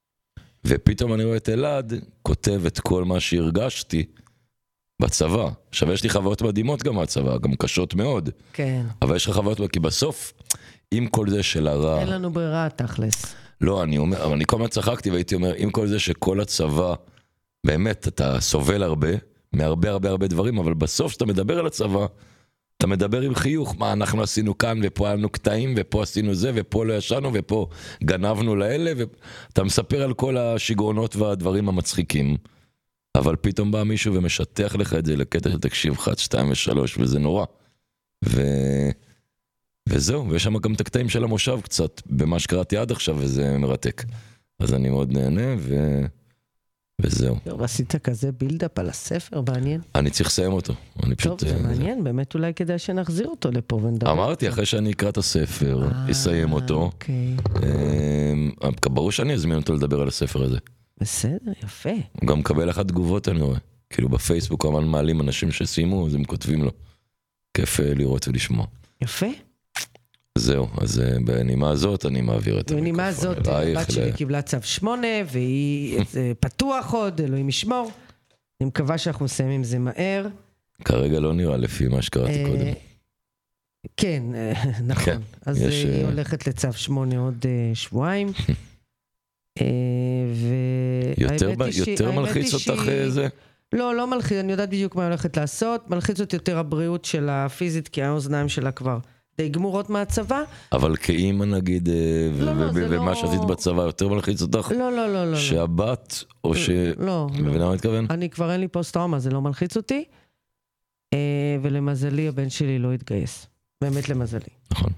ופתאום אני רואה את אלעד, כותב את כל מה שהרגשתי בצבא. עכשיו, יש לי חוויות מדהימות גם מהצבא, גם קשות מאוד. כן. אבל יש לך חוויות, כי בסוף, עם כל זה של הרע... אין לנו ברירה, תכלס. לא, אני אומר, אבל אני כל הזמן צחקתי והייתי אומר, עם כל זה שכל הצבא, באמת, אתה סובל הרבה, מהרבה הרבה הרבה דברים, אבל בסוף שאתה מדבר על הצבא, אתה מדבר עם חיוך, מה אנחנו עשינו כאן, ופה עלינו קטעים, ופה עשינו זה, ופה לא ישנו, ופה גנבנו לאלה, ואתה מספר על כל השגרונות והדברים המצחיקים, אבל פתאום בא מישהו ומשטח לך את זה לקטע של תקשיב אחת, שתיים ושלוש, וזה נורא. ו... וזהו, ויש שם גם את הקטעים של המושב קצת, במה שקראתי עד עכשיו, וזה מרתק. אז אני מאוד נהנה, ו... וזהו. ועשית כזה בילדאפ על הספר, מעניין. אני צריך לסיים אותו. אני פשוט... טוב, זה מעניין, באמת אולי כדאי שנחזיר אותו לפה ונדבר. אמרתי, אחרי שאני אקרא את הספר, אסיים אותו. אוקיי. ברור שאני אזמין אותו לדבר על הספר הזה. בסדר, יפה. הוא גם מקבל אחת תגובות, אני רואה. כאילו בפייסבוק, כמובן מעלים אנשים שסיימו, אז הם כותבים לו. כיף לראות ולשמוע. יפה. זהו, אז בנימה הזאת אני מעביר את המיקרופון. בנימה הזאת, הבת שלי קיבלה צו שמונה, והיא פתוח עוד, אלוהים ישמור. אני מקווה שאנחנו נסיים עם זה מהר. כרגע לא נראה לפי מה שקראתי קודם. כן, נכון. אז היא הולכת לצו שמונה עוד שבועיים. יותר מלחיץ אותך זה? לא, לא מלחיץ, אני יודעת בדיוק מה הולכת לעשות, מלחיץ אותי יותר הבריאות של הפיזית, כי האוזניים שלה כבר די גמורות מהצבא. אבל כאימא נגיד, ומה שעשית בצבא יותר מלחיץ אותך? לא, לא, לא, לא. שהבת, או ש... לא. מבינה מה מתכוון? אני כבר אין לי פוסט-טראומה, זה לא מלחיץ אותי, ולמזלי הבן שלי לא התגייס. באמת למזלי. נכון.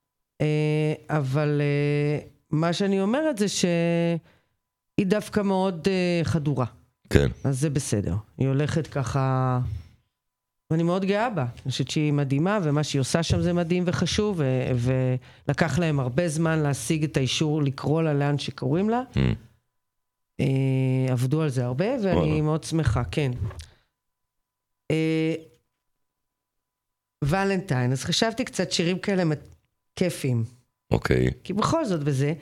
אבל מה שאני אומרת זה שהיא דווקא מאוד חדורה. כן. אז זה בסדר. היא הולכת ככה, ואני מאוד גאה בה. אני חושבת שהיא מדהימה, ומה שהיא עושה שם זה מדהים וחשוב, ו- ולקח להם הרבה זמן להשיג את האישור לקרוא לה לאן שקוראים לה. Mm. עבדו על זה הרבה, ואני מאוד שמחה, כן. ולנטיין, אז חשבתי קצת שירים כאלה כיפים. אוקיי. כי בכל זאת בזה,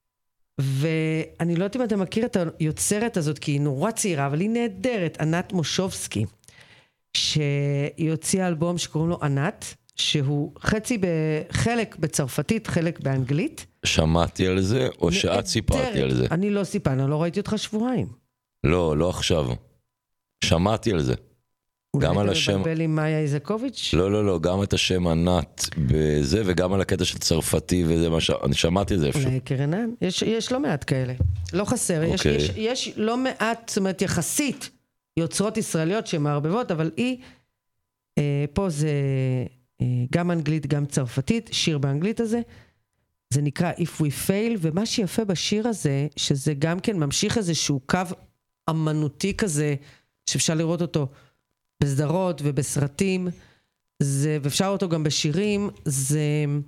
ואני לא יודעת אם אתה מכיר את היוצרת הזאת, כי היא נורא צעירה, אבל היא נהדרת, ענת מושובסקי, שהיא הוציאה אלבום שקוראים לו ענת, שהוא חצי בחלק בצרפתית, חלק באנגלית. שמעתי על זה, או שאת סיפרתי על זה? אני לא סיפרתי, אני לא ראיתי אותך שבועיים. לא, לא עכשיו. שמעתי על זה. גם על השם... אולי אתה מבלבל עם מאיה איזקוביץ'? לא, לא, לא, גם את השם ענת בזה, וגם על הקטע של צרפתי, וזה מה ש... אני שמעתי את זה אפשר. אולי קרנן? יש, יש לא מעט כאלה. לא חסר. יש, יש, יש לא מעט, זאת אומרת, יחסית יוצרות ישראליות שמערבבות, אבל היא, אה, פה זה אה, גם אנגלית, גם צרפתית, שיר באנגלית הזה. זה נקרא If We Fail, ומה שיפה בשיר הזה, שזה גם כן ממשיך איזשהו קו אמנותי כזה, שאפשר לראות אותו בסדרות ובסרטים, זה, ואפשר אותו גם בשירים, זה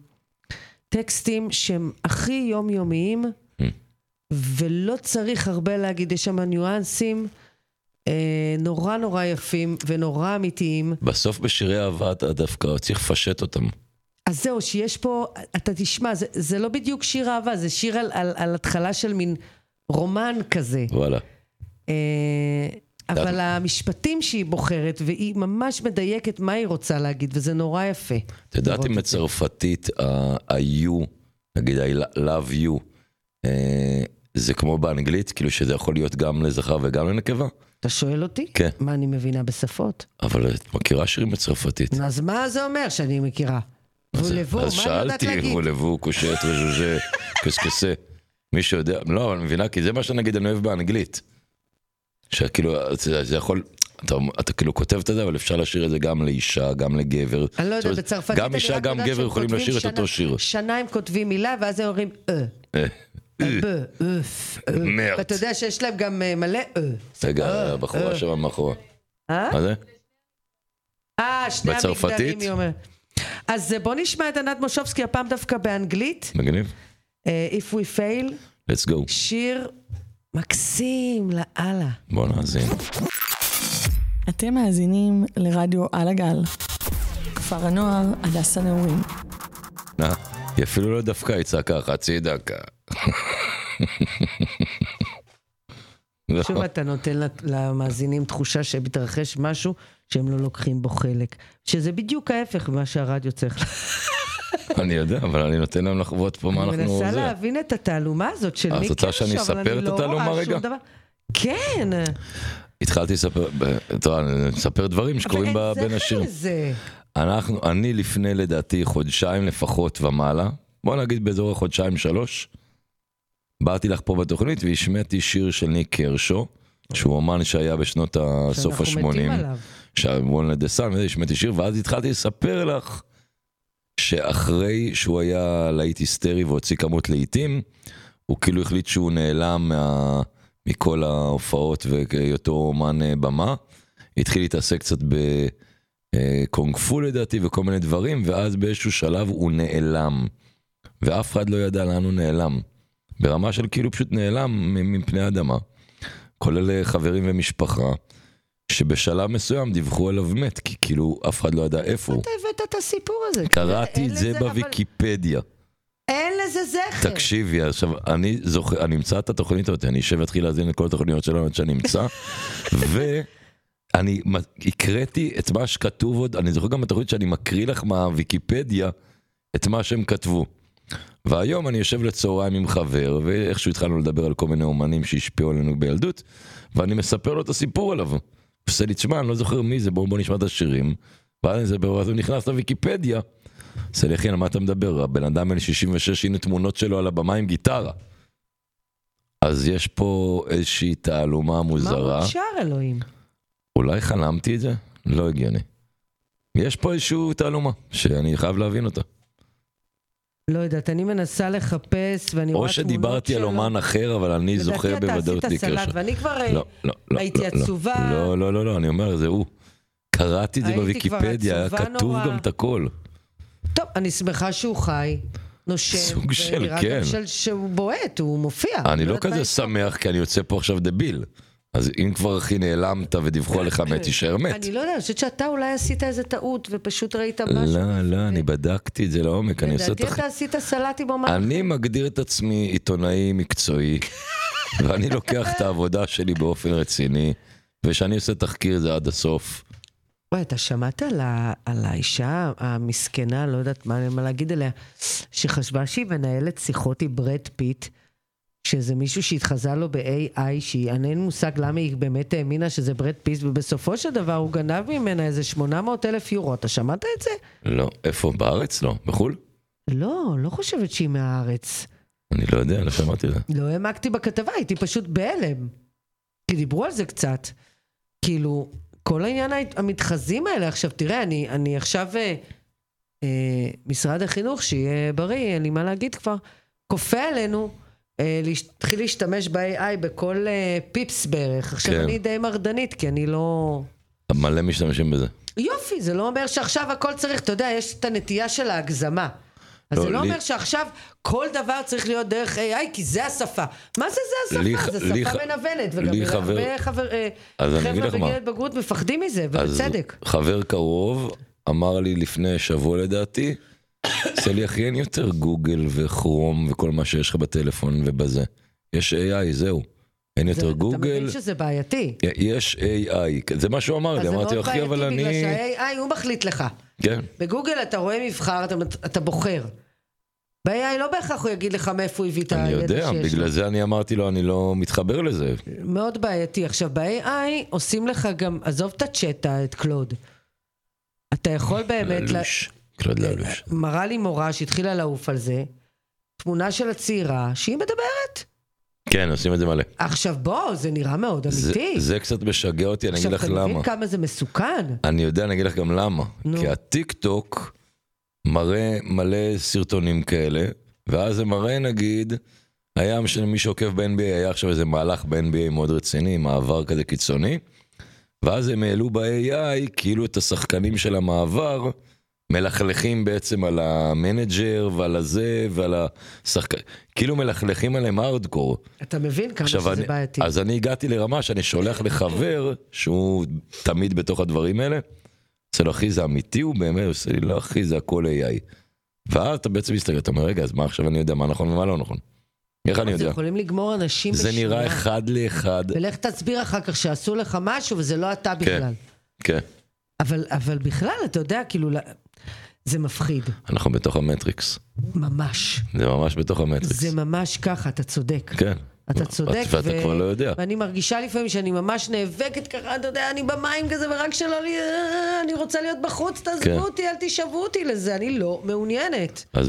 טקסטים שהם הכי יומיומיים, mm. ולא צריך הרבה להגיד, יש שם ניואנסים אה, נורא נורא יפים ונורא אמיתיים. בסוף בשירי אהבה אתה דווקא צריך לפשט אותם. אז זהו, שיש פה, אתה תשמע, זה, זה לא בדיוק שיר אהבה, זה שיר על, על, על התחלה של מין רומן כזה. וואלה. אה, אבל המשפטים שהיא בוחרת, והיא ממש מדייקת מה היא רוצה להגיד, וזה נורא יפה. את יודעת אם בצרפתית, ה-you, נגיד ה-love you, זה כמו באנגלית, כאילו שזה יכול להיות גם לזכר וגם לנקבה? אתה שואל אותי? כן. מה אני מבינה בשפות? אבל את מכירה שירים בצרפתית. אז מה זה אומר שאני מכירה? וולבו, אז שאלתי, וולבו, קושט, וז'וז'ה, קסקסה. מי שיודע, לא, אבל אני מבינה, כי זה מה שנגיד אני אוהב באנגלית. שכאילו, זה יכול, אתה, אתה כאילו כותב את זה, אבל אפשר לשיר את זה גם לאישה, גם לגבר. אני לא יודע, בצרפתית גם אישה, גם גבר יכולים לשיר את אותו שיר. שנה הם כותבים מילה, ואז הם אומרים אה. אה. אה. אה. ואתה יודע שיש להם גם מלא אה. רגע, הבחורה שם מאחורה. מה זה? אה, שני המגדרים, היא אומרת. אז בוא נשמע את ענת מושובסקי, הפעם דווקא באנגלית. מגניב. If we fail. Let's go. שיר מקסים, לאללה. בוא נאזין. אתם מאזינים לרדיו על הגל. כפר הנוער הדס הנעורים. נה, היא אפילו לא דווקא, היא צעקה חצי דקה. שוב אתה נותן למאזינים תחושה שמתרחש משהו שהם לא לוקחים בו חלק. שזה בדיוק ההפך ממה שהרדיו צריך. אני יודע, אבל אני נותן להם לחוות פה מה אנחנו עוזרים. אני מנסה להבין את התעלומה הזאת של מי קרשו, אבל אני לא רואה שום דבר. אז רוצה שאני אספר את התעלומה רגע? כן. התחלתי לספר, לספר דברים שקורים בין השירים. אנחנו, אני לפני לדעתי חודשיים לפחות ומעלה, בוא נגיד באזור החודשיים שלוש, באתי לך פה בתוכנית והשמעתי שיר של ניק קרשו, שהוא אומן שהיה בשנות הסוף ה-שמונים. שאנחנו מתים עליו. והשמעתי שיר, ואז התחלתי לספר לך, שאחרי שהוא היה להיט היסטרי והוציא כמות להיטים, הוא כאילו החליט שהוא נעלם מה, מכל ההופעות והיותו אומן במה, התחיל להתעסק קצת בקונג פו לדעתי וכל מיני דברים, ואז באיזשהו שלב הוא נעלם, ואף אחד לא ידע לאן הוא נעלם, ברמה של כאילו פשוט נעלם מפני האדמה, כולל חברים ומשפחה, שבשלב מסוים דיווחו עליו מת, כי כאילו אף אחד לא ידע איפה הוא. אתה הבאת את הסיפור הזה. קראתי את זה בוויקיפדיה. אין לזה זכר. תקשיבי, עכשיו, אני זוכר, אני אמצא את התוכנית הזאת, אני אשב ואתחיל להזין את כל התוכניות שלנו עד שאני אמצא, ואני הקראתי את מה שכתוב עוד, אני זוכר גם בתוכנית שאני מקריא לך מהוויקיפדיה, את מה שהם כתבו. והיום אני יושב לצהריים עם חבר, ואיכשהו התחלנו לדבר על כל מיני אומנים שהשפיעו עלינו בילדות, ואני מספר לו את הסיפור עליו. עושה לי, תשמע, אני לא זוכר מי זה, בואו בוא נשמע את השירים, ואז הוא נכנס לוויקיפדיה, עושה לי, אחי, על מה אתה מדבר? הבן אדם בן שישים ושש, הנה תמונות שלו על הבמה עם גיטרה. אז יש פה איזושהי תעלומה מוזרה. מה מושר, אלוהים? אולי חלמתי את זה? לא הגיוני. יש פה איזושהי תעלומה, שאני חייב להבין אותה. לא יודעת, אני מנסה לחפש, ואני רואה תמונות שלו. או שדיברתי על אומן אחר, אבל אני זוכר בוודאות לדעתי אתה עשית סלט, ואני כבר הייתי עצובה. לא, לא, לא, לא, אני אומר, זה הוא. קראתי את זה בוויקיפדיה, היה כתוב גם את הכל. טוב, אני שמחה שהוא חי, נושם. סוג של, כן. שהוא בועט, הוא מופיע. אני לא כזה שמח, כי אני יוצא פה עכשיו דביל. אז אם כבר הכי נעלמת ודיווחו עליך מת, תישאר מת. אני לא יודע, אני חושבת שאתה אולי עשית איזה טעות ופשוט ראית משהו. לא, לא, אני בדקתי את זה לעומק. לדעתי אתה עשית סלט עם אומן. אני מגדיר את עצמי עיתונאי מקצועי, ואני לוקח את העבודה שלי באופן רציני, ושאני עושה תחקיר זה עד הסוף. וואי, אתה שמעת על האישה המסכנה, לא יודעת מה להגיד עליה, שחשבה שהיא מנהלת שיחות עם ברד פיט, שזה מישהו שהתחזה לו ב-איי איי, שהיא אין מושג למה היא באמת האמינה שזה ברד פיט, ובסופו של דבר הוא גנב ממנה איזה שמונה מאות אלף יורו. אתה שמעת את זה? לא, איפה? בארץ? לא. בחול? לא, לא חושבת שהיא מהארץ. אני לא יודע, לא שמעתי את זה. לא העמקתי בכתבה, הייתי פשוט בהלם. כי דיברו על זה קצת. כאילו, כל העניין המתחזים האלה, עכשיו תראה, אני, אני עכשיו, אה, אה, משרד החינוך, שיהיה בריא, אין לי מה להגיד כבר, כופה עלינו, להתחיל להשתמש ב-איי איי בכל פיפס בערך. עכשיו כן. אני די מרדנית, כי אני לא... מלא משתמשים בזה. יופי, זה לא אומר שעכשיו הכל צריך, אתה יודע, יש את הנטייה של ההגזמה. אז לא, זה לא לי... אומר שעכשיו כל דבר צריך להיות דרך איי איי, כי זה השפה. מה זה זה השפה? לי... זה שפה לי... מנוונת, וגם לי חבר... הרבה חבר... חבר'ה בגיל בגרות מפחדים מזה, ובצדק. חבר קרוב אמר לי לפני שבוע לדעתי, עושה לי אחי, אין יותר גוגל וכרום וכל מה שיש לך בטלפון ובזה. יש איי איי, זהו. אין יותר גוגל. אתה מבין שזה בעייתי. יש איי איי, זה מה שהוא אמר לי. אמרתי, אחי, אבל אני... אז זה מאוד בעייתי, בגלל שה-איי איי הוא מחליט לך. כן. בגוגל אתה רואה מבחר, אתה, אתה בוחר. ב-איי איי לא בהכרח הוא יגיד לך מאיפה הוא הביא את הידע שיש לו. אני יודע, בגלל זה אני אמרתי לו, אני לא מתחבר לזה. מאוד בעייתי. עכשיו, ב-איי איי עושים לך גם, עזוב את הצ'טה, את קלוד. אתה יכול באמת... ללוש. קלוד ללוש. מראה לי מורה שהתחילה לעוף על זה, תמונה של הצעירה, שהיא מדברת. כן, עושים את זה מלא. עכשיו בוא, זה נראה מאוד אמיתי. זה, זה קצת משגע אותי, אני אגיד לך למה. עכשיו, אתה מבין כמה זה מסוכן? אני יודע, אני אגיד לך גם למה. נו. כי הטיק טוק מראה מלא סרטונים כאלה, ואז זה מראה, נגיד, היה מי שעוקב ב-אן בי איי, היה עכשיו איזה מהלך ב-אן בי איי מאוד רציני, מעבר כזה קיצוני, ואז הם העלו ב-איי איי, כאילו את השחקנים של המעבר, מלכלכים בעצם על המנג'ר ועל הזה ועל השחקן, כאילו מלכלכים עליהם הארדקור. אתה מבין כמה שזה אני, בעייתי. אז אני הגעתי לרמה שאני שולח לחבר, שהוא תמיד בתוך הדברים האלה, עושה לו אחי זה אמיתי, הוא באמת עושה לי לא אחי זה הכל איי איי. ואז אתה בעצם מסתכל, אתה אומר רגע, אז מה עכשיו אני יודע מה נכון ומה לא נכון? איך אני יודע? זה יכולים לגמור אנשים בשנייה. זה נראה אחד לאחד. ולך תסביר אחר כך שעשו לך משהו וזה לא אתה בכלל. כן. אבל, אבל בכלל, אתה יודע, כאילו, זה מפחיד. אנחנו בתוך המטריקס. ממש. זה ממש בתוך המטריקס. זה ממש ככה, אתה צודק. כן. אתה צודק. ואתה כבר לא יודע. ואני מרגישה לפעמים שאני ממש נאבקת ככה, אתה יודע, אני במים כזה, ורק שלא לי, אני רוצה להיות בחוץ, תעזבו אותי, אל תשאבו אותי לזה, אני לא מעוניינת. אז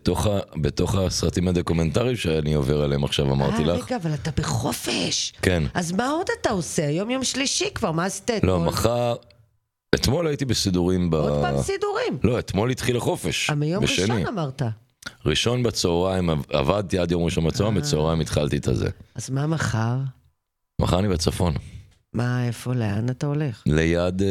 בתוך הסרטים הדוקומנטריים שאני עובר עליהם עכשיו, אמרתי לך. רגע, אבל אתה בחופש. כן. אז מה עוד אתה עושה? היום יום שלישי כבר, מה עשית אתמול? לא, מחר... אתמול הייתי בסידורים ב... עוד פעם סידורים? לא, אתמול התחיל החופש. מיום ראשון אמרת. ראשון בצהריים, עבדתי עד יום ראשון בצהריים, בצהריים התחלתי את הזה. אז מה מחר? מחר אני בצפון. מה, איפה, לאן אתה הולך? ליד,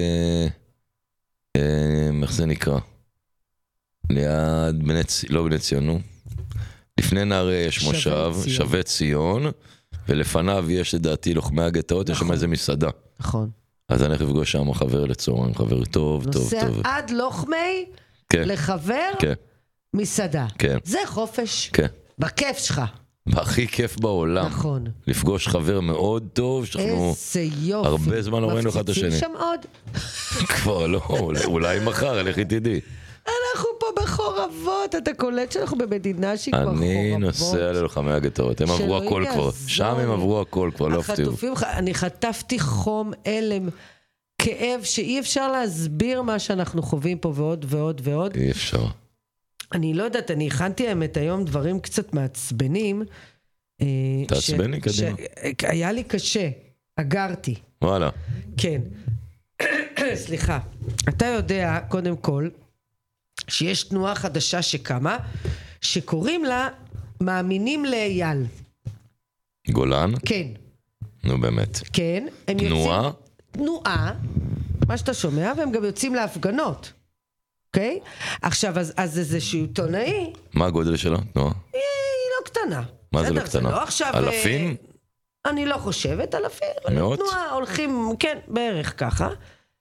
איך זה נקרא? ליד, לא בני ציון, נו. לפני נערי יש מושב, שווה ציון, ולפניו יש לדעתי לוחמי הגטאות, יש שם איזה מסעדה. נכון. אז אני אפגוש שם חבר לצהריים, חבר טוב, טוב, טוב. נוסע עד לוחמי, לחבר, מסעדה. זה חופש. בכיף שלך. הכי כיף בעולם. נכון. לפגוש חבר מאוד טוב, שאנחנו הרבה זמן לא ראינו אחד את השני. מפציצים שם עוד? כבר לא, אולי מחר, לכי תדעי. אנחנו פה בחורבות, אתה קולט שאנחנו במדינה שהיא כבר חורבות. אני נוסע ללוחמי הגטאות, הם עברו הכל כבר, שם הם עברו הכל כבר, לא הפתיעו. החטופים, אני חטפתי חום, אלם, כאב, שאי אפשר להסביר מה שאנחנו חווים פה ועוד ועוד ועוד. אי אפשר. אני לא יודעת, אני הכנתי האמת היום דברים קצת מעצבנים. תעצבני קדימה. היה לי קשה, אגרתי. וואלה. כן. סליחה. אתה יודע, קודם כל, שיש תנועה חדשה שקמה, שקוראים לה מאמינים לאייל. גולן? כן. נו באמת. כן. תנועה? יוצאים, תנועה, מה שאתה שומע, והם גם יוצאים להפגנות. אוקיי? עכשיו, אז, אז איזשהו עיתונאי... מה הגודל שלו? תנועה? היא לא קטנה. מה זה לא זה קטנה? לא עכשיו, אלפים? אני לא חושבת, אלפים. מאות? תנועה, הולכים, כן, בערך ככה.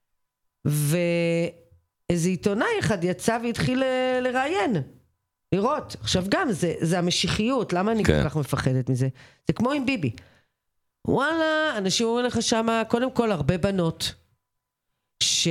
ואיזה עיתונאי אחד יצא והתחיל לראיין, לראות. עכשיו גם, זה, זה המשיחיות, למה אני כן. כל כך מפחדת מזה? זה כמו עם ביבי. וואלה, אנשים אומרים לך שמה, קודם כל הרבה בנות, ש...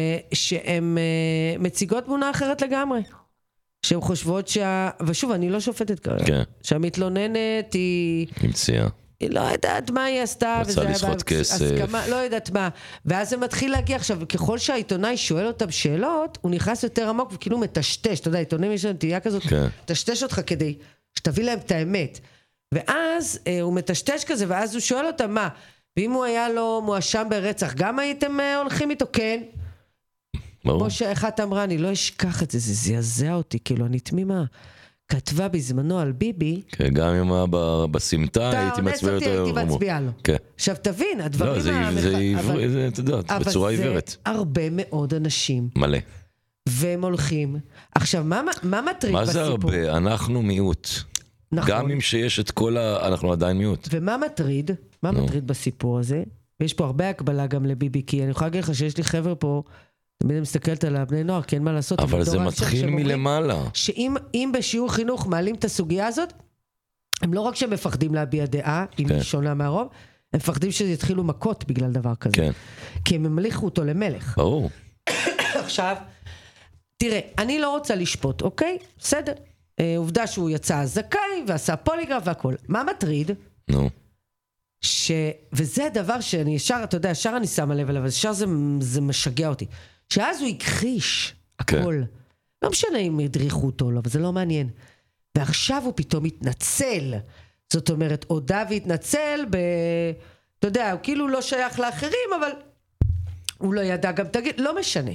שהן uh, מציגות תמונה אחרת לגמרי. שהן חושבות שה... ושוב, אני לא שופטת כרגע. כן. שהמתלוננת היא... המציאה. היא לא יודעת מה היא עשתה. רצה לסחוט כסף. הסכמה, לא יודעת מה. ואז זה מתחיל להגיע עכשיו, ככל שהעיתונאי שואל אותם שאלות, הוא נכנס יותר עמוק וכאילו מטשטש. אתה יודע, עיתונאים יש להם תהיה כזאת, כן. מטשטש אותך כדי שתביא להם את האמת. ואז אה, הוא מטשטש כזה, ואז הוא שואל אותם מה, ואם הוא היה לו מואשם ברצח, גם הייתם אה, הולכים איתו? כן. ברור. כמו שאחת אמרה, אני לא אשכח את זה, זה זעזע אותי, כאילו, אני תמימה. כתבה בזמנו על ביבי. כן, גם אם הוא היה בסמטה, הייתי מצביע יותר... אתה אונס אותי, הייתי מצביעה לו. כן. עכשיו תבין, הדברים... לא, זה עברית, זה, אתה יודע, בצורה עיוורת. אבל זה הרבה מאוד אנשים. מלא. והם הולכים. עכשיו, מה, מה מטריד מה בסיפור? זה הרבה? אנחנו מיעוט. נכון. גם אם שיש את כל ה... אנחנו עדיין מיעוט. ומה מטריד? מה נו. מטריד בסיפור הזה? ויש פה הרבה הקבלה גם לביבי, כי אני יכולה להגיד לך שיש לי חבר פה, תמיד אני מסתכלת על הבני נוער, כי אין מה לעשות. אבל זה מתחיל מלמעלה. שאם אם בשיעור חינוך מעלים את הסוגיה הזאת, הם לא רק שהם מפחדים להביע דעה, אם כן. היא שונה מהרוב, הם מפחדים שזה יתחילו מכות בגלל דבר כזה. כן. כי הם המליכו אותו למלך. ברור. עכשיו, תראה, אני לא רוצה לשפוט, אוקיי? בסדר. אה, עובדה שהוא יצא זכאי ועשה פוליגרף והכל. מה מטריד? נו. ש... וזה הדבר שאני ישר, אתה יודע, ישר אני שמה לב אליו, ישר זה, זה משגע אותי. שאז הוא הכחיש הכל. כן. לא משנה אם הדריכו אותו, לא, אבל זה לא מעניין. ועכשיו הוא פתאום התנצל. זאת אומרת, הודע והתנצל ב... אתה יודע, הוא כאילו לא שייך לאחרים, אבל הוא לא ידע גם, תגיד, לא משנה.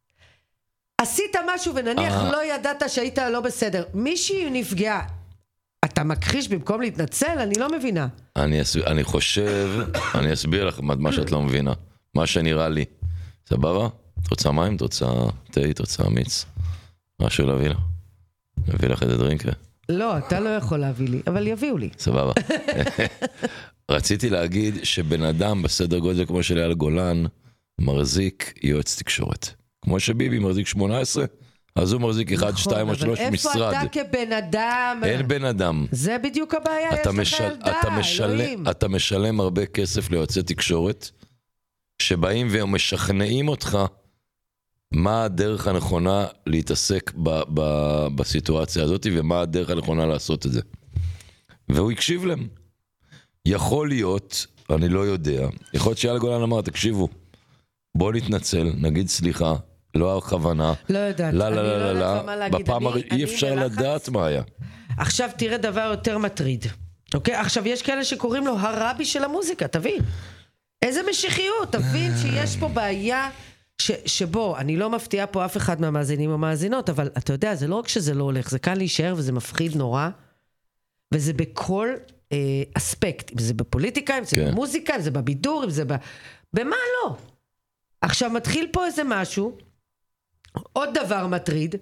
עשית משהו ונניח אה. לא ידעת שהיית לא בסדר. מישהי נפגעה. אתה מכחיש במקום להתנצל? אני לא מבינה. אני, אס... אני חושב, אני אסביר לך מה שאת לא מבינה. מה שנראה לי. סבבה? את רוצה מים? את רוצה תה? את רוצה מיץ? משהו להביא לך? להביא לך איזה דרינק? לא, אתה לא יכול להביא לי, אבל יביאו לי. סבבה. רציתי להגיד שבן אדם בסדר גודל כמו של אייל גולן מחזיק יועץ תקשורת. כמו שביבי מחזיק שמונה עשרה, אז הוא מחזיק אחד, שתיים או שלוש משרד. איפה אתה כבן אדם? אין בן אדם. זה בדיוק הבעיה, יש לך ילדה, אלוהים. אתה משלם הרבה כסף ליועצי תקשורת, שבאים ומשכנעים אותך מה הדרך הנכונה להתעסק ב- ב- בסיטואציה הזאת, ומה הדרך הנכונה לעשות את זה. והוא הקשיב להם. יכול להיות, אני לא יודע, יכול להיות שאייל גולן אמר, תקשיבו, בוא נתנצל, נגיד סליחה, לא הכוונה. לא יודעת, לא, אני לא, לא לא, יודעת לא, מה להגיד. בפעם הר... אי אפשר בלחץ. לדעת מה היה. עכשיו תראה דבר יותר מטריד. אוקיי? עכשיו יש כאלה שקוראים לו הרבי של המוזיקה, תבין. איזה משיחיות, תבין שיש פה בעיה ש, שבו, אני לא מפתיעה פה אף אחד מהמאזינים או מאזינות, אבל אתה יודע, זה לא רק שזה לא הולך, זה כאן להישאר וזה מפחיד נורא, וזה בכל אה, אספקט, אם זה בפוליטיקה, אם זה כן. במוזיקה, אם זה בבידור, אם זה ב... במה לא? עכשיו מתחיל פה איזה משהו, עוד דבר מטריד,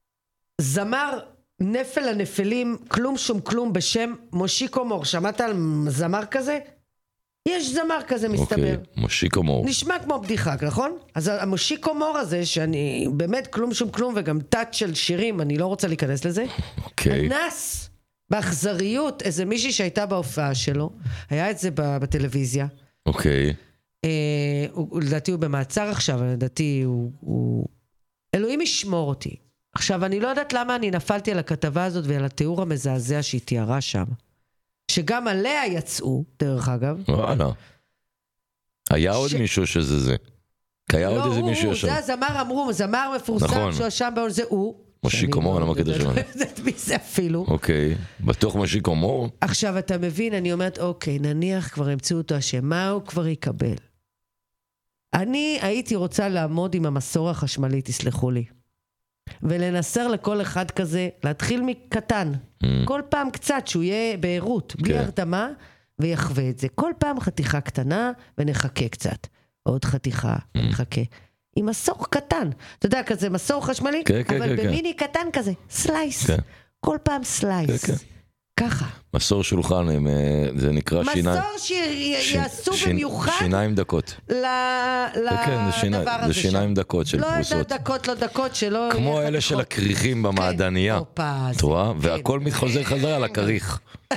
זמר נפל הנפלים, כלום שום כלום בשם מושיקו מור, שמעת על זמר כזה? יש זמר כזה מסתבר. אוקיי, מושיקו מור. נשמע כמו בדיחה, נכון? אז המושיקו מור הזה, שאני באמת כלום שום כלום, וגם טאט של שירים, אני לא רוצה להיכנס לזה. אוקיי. אנס באכזריות, איזה מישהי שהייתה בהופעה שלו, היה את זה בטלוויזיה. אוקיי. אה, הוא, לדעתי הוא במעצר עכשיו, לדעתי הוא, הוא... אלוהים ישמור אותי. עכשיו, אני לא יודעת למה אני נפלתי על הכתבה הזאת ועל התיאור המזעזע שהיא תיארה שם. שגם עליה יצאו, דרך אגב. וואלה. היה עוד מישהו שזה זה. היה עוד איזה מישהו ישב. זה הזמר אמרו, זמר מפורסם שהוא ישם בעול, זה הוא. משיק הומור, אני לא מכיר את השם. מי זה אפילו. אוקיי, בטוח משיק הומור. עכשיו אתה מבין, אני אומרת, אוקיי, נניח כבר המציאו אותו השם, מה הוא כבר יקבל? אני הייתי רוצה לעמוד עם המסור החשמלי, תסלחו לי. ולנסר לכל אחד כזה, להתחיל מקטן. כל פעם קצת, שהוא יהיה בעירות, בלי הרדמה, ויחווה את זה. כל פעם חתיכה קטנה, ונחכה קצת. עוד חתיכה, ונחכה. עם מסור קטן. אתה יודע, כזה מסור חשמלי, אבל במיני קטן כזה. סלייס. כל פעם סלייס. ככה. מסור שולחן, זה נקרא שיניים. מסור שיעשו במיוחד. שיניים דקות. לדבר הזה. זה שיניים דקות של פרוסות. לא את הדקות, לא דקות, שלא... כמו אלה של הקריחים במעדנייה. אתה רואה? והכל מתחוזר חזרה על הקריח.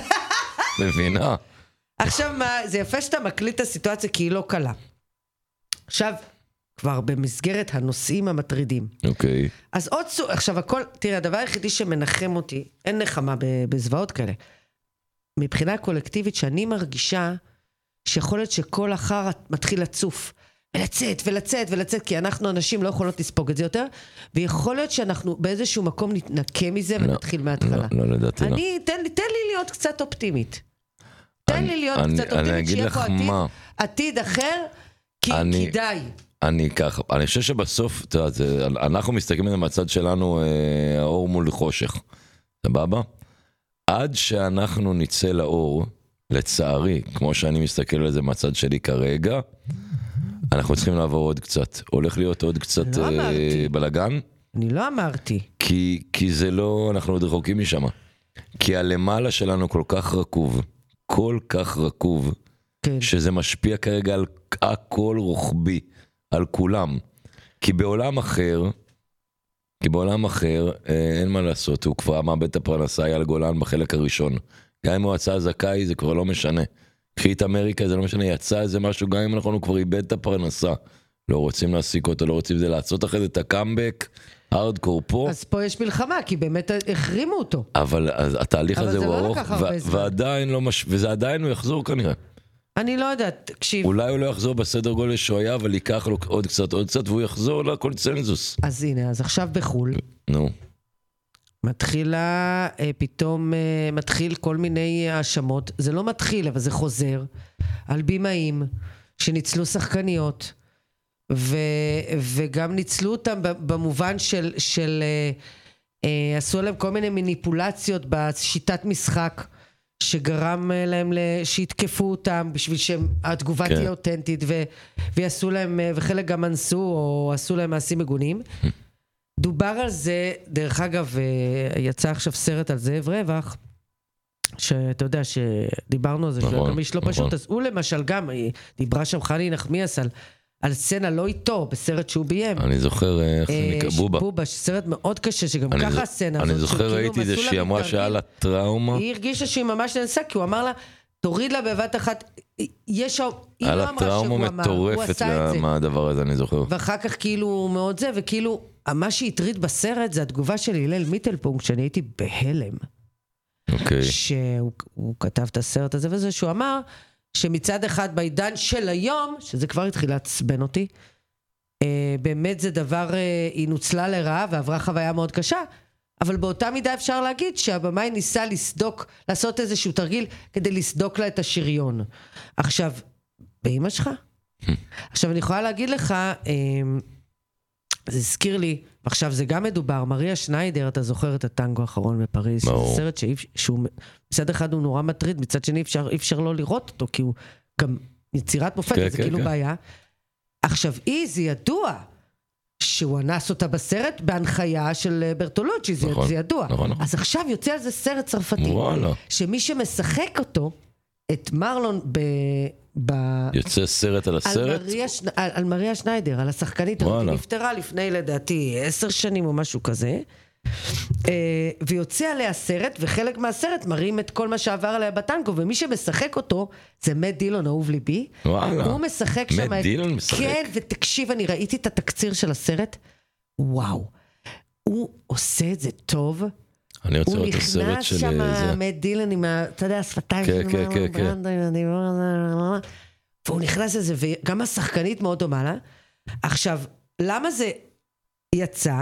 מבינה? עכשיו מה, זה יפה שאתה מקליט את הסיטואציה כי היא לא קלה. עכשיו, כבר במסגרת הנושאים המטרידים. אוקיי. אז עוד סוג, עכשיו הכל, תראה, הדבר היחידי שמנחם אותי, אין נחמה בזוועות כאלה. מבחינה קולקטיבית שאני מרגישה שיכול להיות שכל אחר מתחיל לצוף, ולצאת ולצאת ולצאת, כי אנחנו אנשים לא יכולות לספוג את זה יותר, ויכול להיות שאנחנו באיזשהו מקום נתנקה מזה ונתחיל מההתחלה. לא, לא לדעתי לא. אני, תן לי, תן לי להיות קצת אופטימית. תן לי להיות קצת אופטימית, שיהיה פה עתיד, עתיד אחר, כי כדאי. אני ככה, אני חושב שבסוף, אנחנו מסתכלים על המצד שלנו, האור מול חושך, סבבה? עד שאנחנו נצא לאור, לצערי, כמו שאני מסתכל על זה מצד שלי כרגע, אנחנו צריכים לעבור עוד קצת, הולך להיות עוד קצת בלגן. אני לא אמרתי. כי, כי זה לא, אנחנו עוד רחוקים משם. כי הלמעלה שלנו כל כך רקוב, כל כך רקוב, כן. שזה משפיע כרגע על הכל רוחבי. על כולם, כי בעולם אחר, כי בעולם אחר, אין מה לעשות, הוא כבר מאבד את הפרנסה, היה לגולן בחלק הראשון, גם אם הוא יצא זכאי, זה כבר לא משנה, קחי את אמריקה, זה לא משנה, יצא איזה משהו, גם אם אנחנו כבר איבד את הפרנסה, לא רוצים להסיק אותו, לא רוצים זה לעשות אחרי זה את הקאמבק, הארדקור פה. אז פה יש מלחמה, כי באמת החרימו אותו. אבל התהליך הזה הוא ארוך, ועדיין לא מש... וזה עדיין הוא יחזור כנראה. אני לא יודעת, תקשיב. אולי הוא לא יחזור בסדר גודל שהוא היה, אבל ייקח לו עוד קצת, עוד קצת, והוא יחזור לקונצנזוס. אז הנה, אז עכשיו בחול. נו. מתחילה, פתאום מתחיל כל מיני האשמות. זה לא מתחיל, אבל זה חוזר. על בימאים, שניצלו שחקניות, ו, וגם ניצלו אותם במובן של, של עשו להם כל מיני מניפולציות בשיטת משחק, שגרם להם שיתקפו אותם בשביל שהתגובה תהיה אותנטית, ויעשו להם, וחלק גם אנסו או עשו להם מעשים מגונים. דובר על זה, דרך אגב, יצא עכשיו סרט על זאב רווח, שאתה יודע שדיברנו על זה, שגם איש לא פשוט, אז הוא למשל גם, דיברה שם חני נחמיאס על על סצנה לא איתו, בסרט שהוא ביים. אני זוכר איך זה נקרא, בובה. בובה, סרט מאוד קשה, שגם ככה הסצנה הזאת. אני זוכר, ראיתי את זה שהיא אמרה שהיה לה טראומה. היא הרגישה שהיא ממש ננסה, כי הוא אמר לה, תוריד לה בבת אחת, יש שם, היא לא אמרה שהוא אמר, הוא עשה את זה. מטורפת מהדבר הזה, אני זוכר. ואחר כך כאילו מאוד זה, וכאילו, מה שהטריד בסרט, זה התגובה של הלל מיטלפונק, שאני הייתי בהלם. אוקיי. שהוא כתב את הסרט הזה, וזה שהוא אמר, שמצד אחד בעידן של היום, שזה כבר התחיל לעצבן אותי, אה, באמת זה דבר, אה, היא נוצלה לרעה ועברה חוויה מאוד קשה, אבל באותה מידה אפשר להגיד שהבמאי ניסה לסדוק, לעשות איזשהו תרגיל כדי לסדוק לה את השריון. עכשיו, באמא שלך? עכשיו אני יכולה להגיד לך, אה, זה הזכיר לי, עכשיו זה גם מדובר, מריה שניידר, אתה זוכר את הטנגו האחרון בפריז, שזה סרט שהוא, מצד אחד הוא נורא מטריד, מצד שני אפשר, אפשר לא לראות אותו, כי הוא גם יצירת מופת, זה כאילו בעיה. עכשיו, איזי ידוע שהוא אנס אותה בסרט בהנחיה של ברטולוצ'י, זה ידוע. אז עכשיו יוצא על זה סרט צרפתי, שמי שמשחק אותו, את מרלון ב... ב... יוצא סרט על הסרט? על מריה, ש... על, על מריה שניידר, על השחקנית, היא נפטרה לפני לדעתי עשר שנים או משהו כזה, ויוצא עליה סרט, וחלק מהסרט מראים את כל מה שעבר עליה בטנגו, ומי שמשחק אותו זה מאט דילון, אהוב ליבי. וואלה. הוא משחק שם... מאט דילון משחק? כן, ותקשיב, אני ראיתי את התקציר של הסרט, וואו. הוא עושה את זה טוב. אני רוצה לראות את הסרט של... הוא נכנס שם מאט דילן עם, אתה יודע, השפתיים כן, כן, כן, כן. והוא נכנס לזה, וגם השחקנית מאוד דומה לה. עכשיו, למה זה יצא?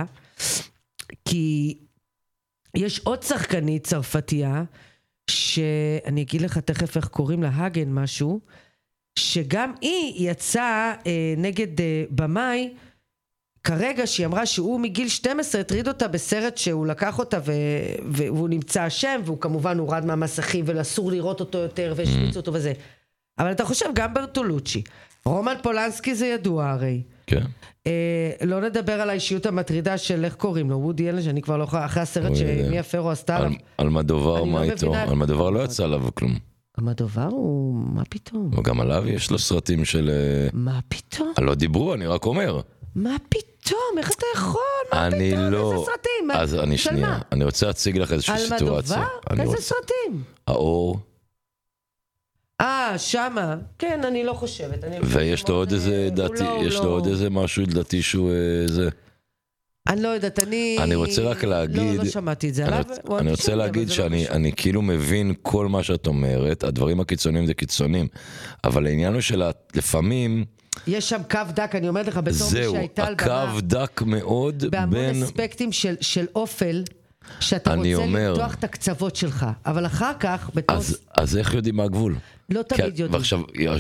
כי יש עוד שחקנית צרפתייה, שאני אגיד לך תכף איך קוראים לה, הגן משהו, שגם היא יצאה אה, נגד אה, במאי, כרגע שהיא אמרה שהוא מגיל שתים עשרה הטריד אותה בסרט שהוא לקח אותה ו... והוא נמצא שם, והוא כמובן הורד מהמסכים ולאסור לראות אותו יותר והשמיץ אותו וזה. אבל אתה חושב גם ברטולוצ'י, רומן פולנסקי זה ידוע הרי. כן. אה, לא נדבר על האישיות המטרידה של איך קוראים לו, וודי אלן, שאני כבר לא יכולה, אחרי הסרט שמיה פרו עשתה עליו. על מה דובר, מה איתו? על מה דובר לא יצא עליו כלום. על מה דובר הוא, מה פתאום? וגם עליו יש לו סרטים של... מה פתאום? לא דיברו, אני רק אומר. מה פתאום? איך אתה יכול? מה אני פתאום? לא... איזה סרטים? אז אני שנייה, אני רוצה להציג לך איזושהי סיטואציה. על מה דובר? איזה סרטים? האור. אה, שמה. כן, אני לא חושבת. ויש לו עוד איזה דעתי, יש לו עוד איזה משהו דעתי שהוא איזה... אני לא יודעת, אני... אני רוצה רק להגיד... לא, לא שמעתי את זה עליו. אני רוצה להגיד שאני כאילו מבין כל מה שאת אומרת, הדברים הקיצוניים זה קיצוניים, אבל העניין הוא של לפעמים... יש שם קו דק, אני אומרת לך, בתור מי שהייתה על במה... זהו, הקו דק מאוד בין... בהמון אספקטים של, של אופל, שאתה רוצה אומר... לפתוח את הקצוות שלך, אבל אחר כך, בתור... אז, אז איך יודעים מה הגבול? לא תמיד יודעים. ועכשיו,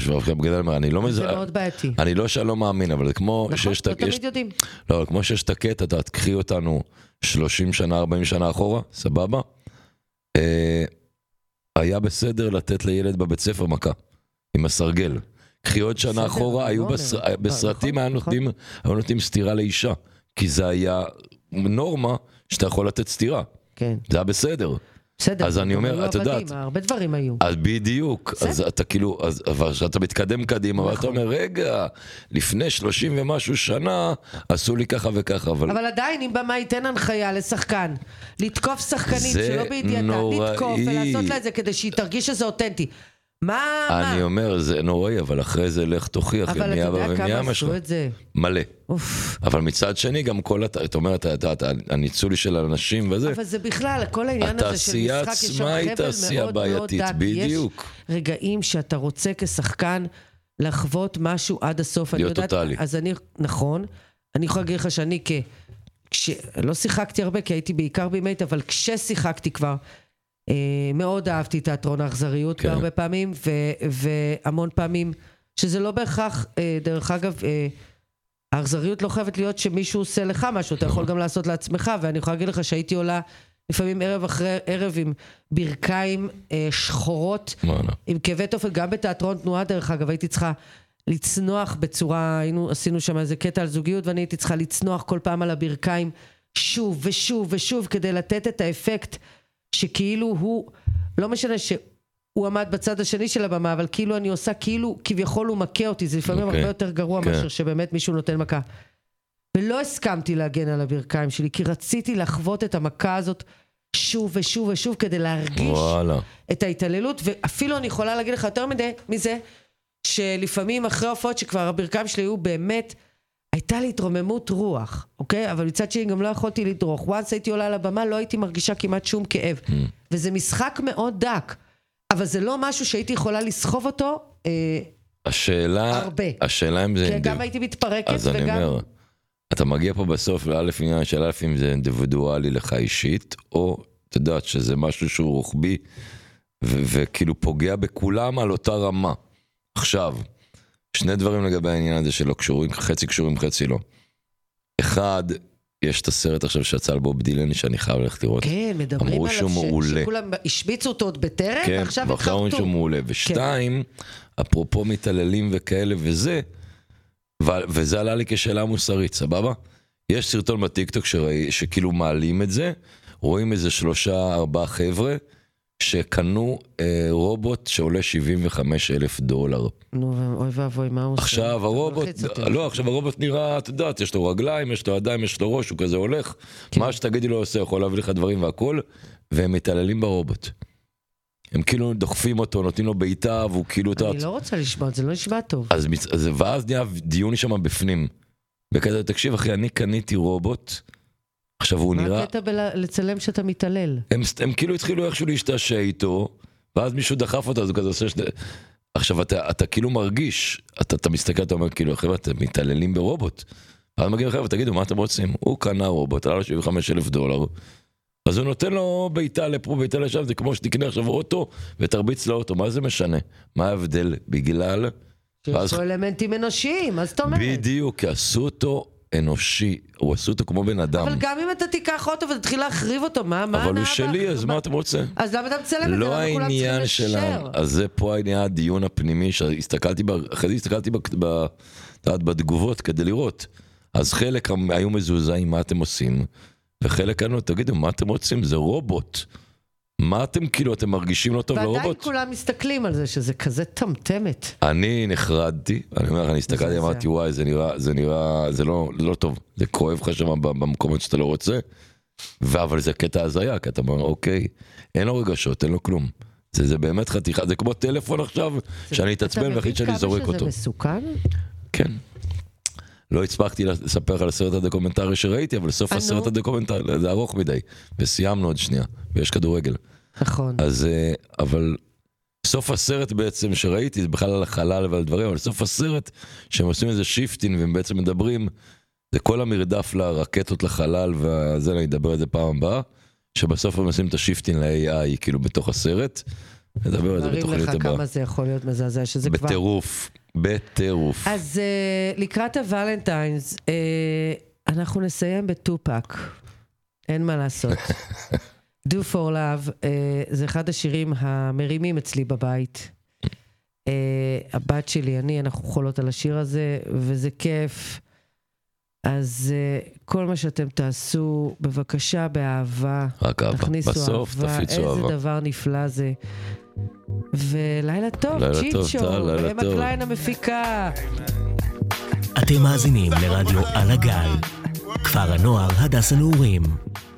אני לא מזה... זה מאוד בעייתי. אני לא שלא מאמין, אבל זה כמו... נכון, שיש לא תק... תמיד יש... יודעים. לא, כמו שיש תקט, אתה תקחי אותנו שלושים שנה, ארבעים שנה אחורה, סבבה? אה, היה בסדר לתת לילד בבית ספר מכה, עם הסרגל. קחי עוד שנה אחורה, היו בסרטים, היו נותנים סתירה לאישה, כי זה היה נורמה שאתה יכול לתת סתירה. כן. זה היה בסדר. בסדר. אז אני אומר, את יודעת. הרבה דברים היו. אז בדיוק. אז אתה כאילו, אבל אתה מתקדם קדימה, אבל אתה אומר, רגע, לפני שלושים ומשהו שנה, עשו לי ככה וככה, אבל... אבל עדיין, אם במה ייתן הנחיה לשחקן, לתקוף שחקנית שלא בידיעתה, לתקוף ולעשות לה את זה כדי שהיא תרגיש שזה אותנטי. מה, מה? אני אומר, זה נוראי, אבל אחרי זה לך תוכיח. אבל אתה יודע כמה עשו את זה? מלא. אבל מצד שני, גם כל, את אומרת, הניצול של האנשים וזה. אבל זה בכלל, כל העניין הזה של משחק, יש שם חבל מאוד מאוד דק. בדיוק. יש רגעים שאתה רוצה כשחקן לחוות משהו עד הסוף. להיות טוטלי. אז אני, נכון, אני יכולה להגיד לך שאני כ... לא שיחקתי הרבה, כי הייתי בעיקר בימית, אבל כששיחקתי כבר, מאוד אהבתי תיאטרון האכזריות כן. בהרבה פעמים, ו- והמון פעמים, שזה לא בהכרח, דרך אגב, האכזריות לא חייבת להיות שמישהו עושה לך משהו, אתה יכול גם לעשות לעצמך, ואני יכולה להגיד לך שהייתי עולה לפעמים ערב אחרי ערב עם ברכיים שחורות, עם כאבי תופת, גם בתיאטרון תנועה דרך אגב, הייתי צריכה לצנוח בצורה, היינו, עשינו שם איזה קטע על זוגיות, ואני הייתי צריכה לצנוח כל פעם על הברכיים, שוב ושוב ושוב, כדי לתת את האפקט, שכאילו הוא, לא משנה שהוא עמד בצד השני של הבמה, אבל כאילו אני עושה, כאילו כביכול הוא מכה אותי, זה לפעמים okay. הרבה יותר גרוע okay. מאשר שבאמת מישהו נותן מכה. ולא הסכמתי להגן על הברכיים שלי, כי רציתי לחוות את המכה הזאת שוב ושוב ושוב, כדי להרגיש וואלה. את ההתעללות, ואפילו אני יכולה להגיד לך יותר מדי, מזה, שלפעמים אחרי הופעות שכבר הברכיים שלי היו באמת, הייתה לי התרוממות רוח, אוקיי? אבל מצד שני גם לא יכולתי לדרוך. וואנס הייתי עולה על הבמה, לא הייתי מרגישה כמעט שום כאב. Mm. וזה משחק מאוד דק. אבל זה לא משהו שהייתי יכולה לסחוב אותו אה, השאלה, הרבה. השאלה אם זה... כי גם הייתי מתפרקת אז וגם... אני אומר, אתה מגיע פה בסוף לאלף עניין של אלף אם זה אינדיבידואלי לך אישית, או אתה יודעת שזה משהו שהוא רוחבי, ו- וכאילו פוגע בכולם על אותה רמה. עכשיו... שני דברים לגבי העניין הזה שלא קשורים, חצי קשורים, חצי לא. אחד, יש את הסרט עכשיו שיצא על בוב דילן, שאני חייב ללכת לראות. כן, מדברים עליו ש... שכולם השביצו אותו עוד בטרם, כן, ועכשיו התחרטו. כן, ועכשיו שהוא מעולה. ושתיים, כן. אפרופו מתעללים וכאלה וזה, ו... וזה עלה לי כשאלה מוסרית, סבבה? יש סרטון בטיקטוק שראי, שכאילו מעלים את זה, רואים איזה שלושה, ארבעה חבר'ה, שקנו אה, רובוט שעולה שבעים וחמישה אלף דולר. נו, אוי ואבוי, מה הוא עושה? עכשיו הרובוט, לא, עכשיו הרובוט נראה, אתה יודעת, יש לו רגליים, יש לו ידיים, יש לו ראש, הוא כזה הולך, כן. מה שתגידי לו עושה, יכול להביא לך דברים והכל, והם מתעללים ברובוט. הם כאילו דוחפים אותו, נותנים לו בעיטה, והוא כאילו... אני תת... לא רוצה לשמוע, זה לא נשמע טוב. אז, אז, ואז נהיה דיון שם בפנים. וכזה, תקשיב אחי, אני קניתי רובוט, עכשיו הוא נראה... מה הקטע בלצלם שאתה מתעלל? הם, הם כאילו התחילו איכשהו להשתעשע איתו, ואז מישהו דחף אותו, אז הוא כזה עושה שני... עכשיו אתה, אתה כאילו מרגיש, אתה, אתה מסתכל, אתה אומר כאילו, חבר'ה, אתם מתעללים ברובוט. אז מגיעים חבר'ה, תגידו, מה אתם רוצים? הוא קנה רובוט, עלה לו שבעים וחמישה אלף דולר, אז הוא נותן לו ביתה לפה, ביתה לשם, זה כמו שתקנה עכשיו אוטו, ותרביץ לאוטו, מה זה משנה? מה ההבדל? בגלל... שיש לו אלמנטים אנושיים, אז אתה אומר. בדיוק, כי עשו אותו אנושי, הוא עשו אותו כמו בן אדם. אבל גם אם אתה תיקח אותו ותתחיל להחריב אותו, מה? אבל הוא שלי, אז מה אתם רוצים? אז למה אתה מצלם את זה? לא העניין שלנו, אז זה פה העניין הדיון הפנימי, שהסתכלתי, אחרי זה הסתכלתי בתגובות כדי לראות. אז חלק היו מזועזעים מה אתם עושים, וחלק אמרו, תגידו, מה אתם רוצים? זה רובוט. מה אתם כאילו, אתם מרגישים לא טוב לרובוט? ועדיין כולם מסתכלים על זה, שזה כזה טמטמת. אני נחרדתי, אני אומר, אני הסתכלתי, אמרתי, וואי, זה נראה, זה נראה, זה לא, לא טוב, זה כואב לך שם במקומות שאתה לא רוצה, אבל זה קטע הזיה, כי אתה אומר, אוקיי, אין לו רגשות, אין לו כלום. זה, זה באמת חתיכה, זה כמו טלפון עכשיו, שאני אתעצבן והחליט שאני זורק אותו. אתה מבין כמה שזה מסוכן? כן. לא הצפחתי לספר על הסרט הדוקומנטרי שראיתי, אבל סוף הסרט הדוקומנטרי, זה ארוך מדי, וסיימנו עוד שנייה, ויש כדורגל. נכון. אז, אבל סוף הסרט בעצם שראיתי, זה בכלל על החלל ועל דברים, אבל סוף הסרט, שהם עושים איזה שיפטין, והם בעצם מדברים, זה כל המרדף לרקטות לחלל, וזה אני אדבר על זה פעם הבאה, שבסוף הם עושים את השיפטין ל-איי איי, כאילו בתוך הסרט, נדבר על זה בתוכנית הבאה. מראים לך כמה זה יכול להיות מזעזע, שזה כבר... בטירוף, בטירוף. אז uh, לקראת הוולנטיינס, uh, אנחנו נסיים בטופק. אין מה לעשות. Do for Love, uh, זה אחד השירים המרימים אצלי בבית. Uh, הבת שלי, אני, אנחנו חולות על השיר הזה, וזה כיף. אז uh, כל מה שאתם תעשו, בבקשה, באהבה. רק אהבה. תכניסו בסוף אהבה. תפיצו אהבה. איזה דבר נפלא זה. ולילה טוב, לילה צ'יצ'ו, טוב, לילה אמה טוב. קליין המפיקה. אתם מאזינים לרדיו על הגל, כפר הנוער הדס הנעורים.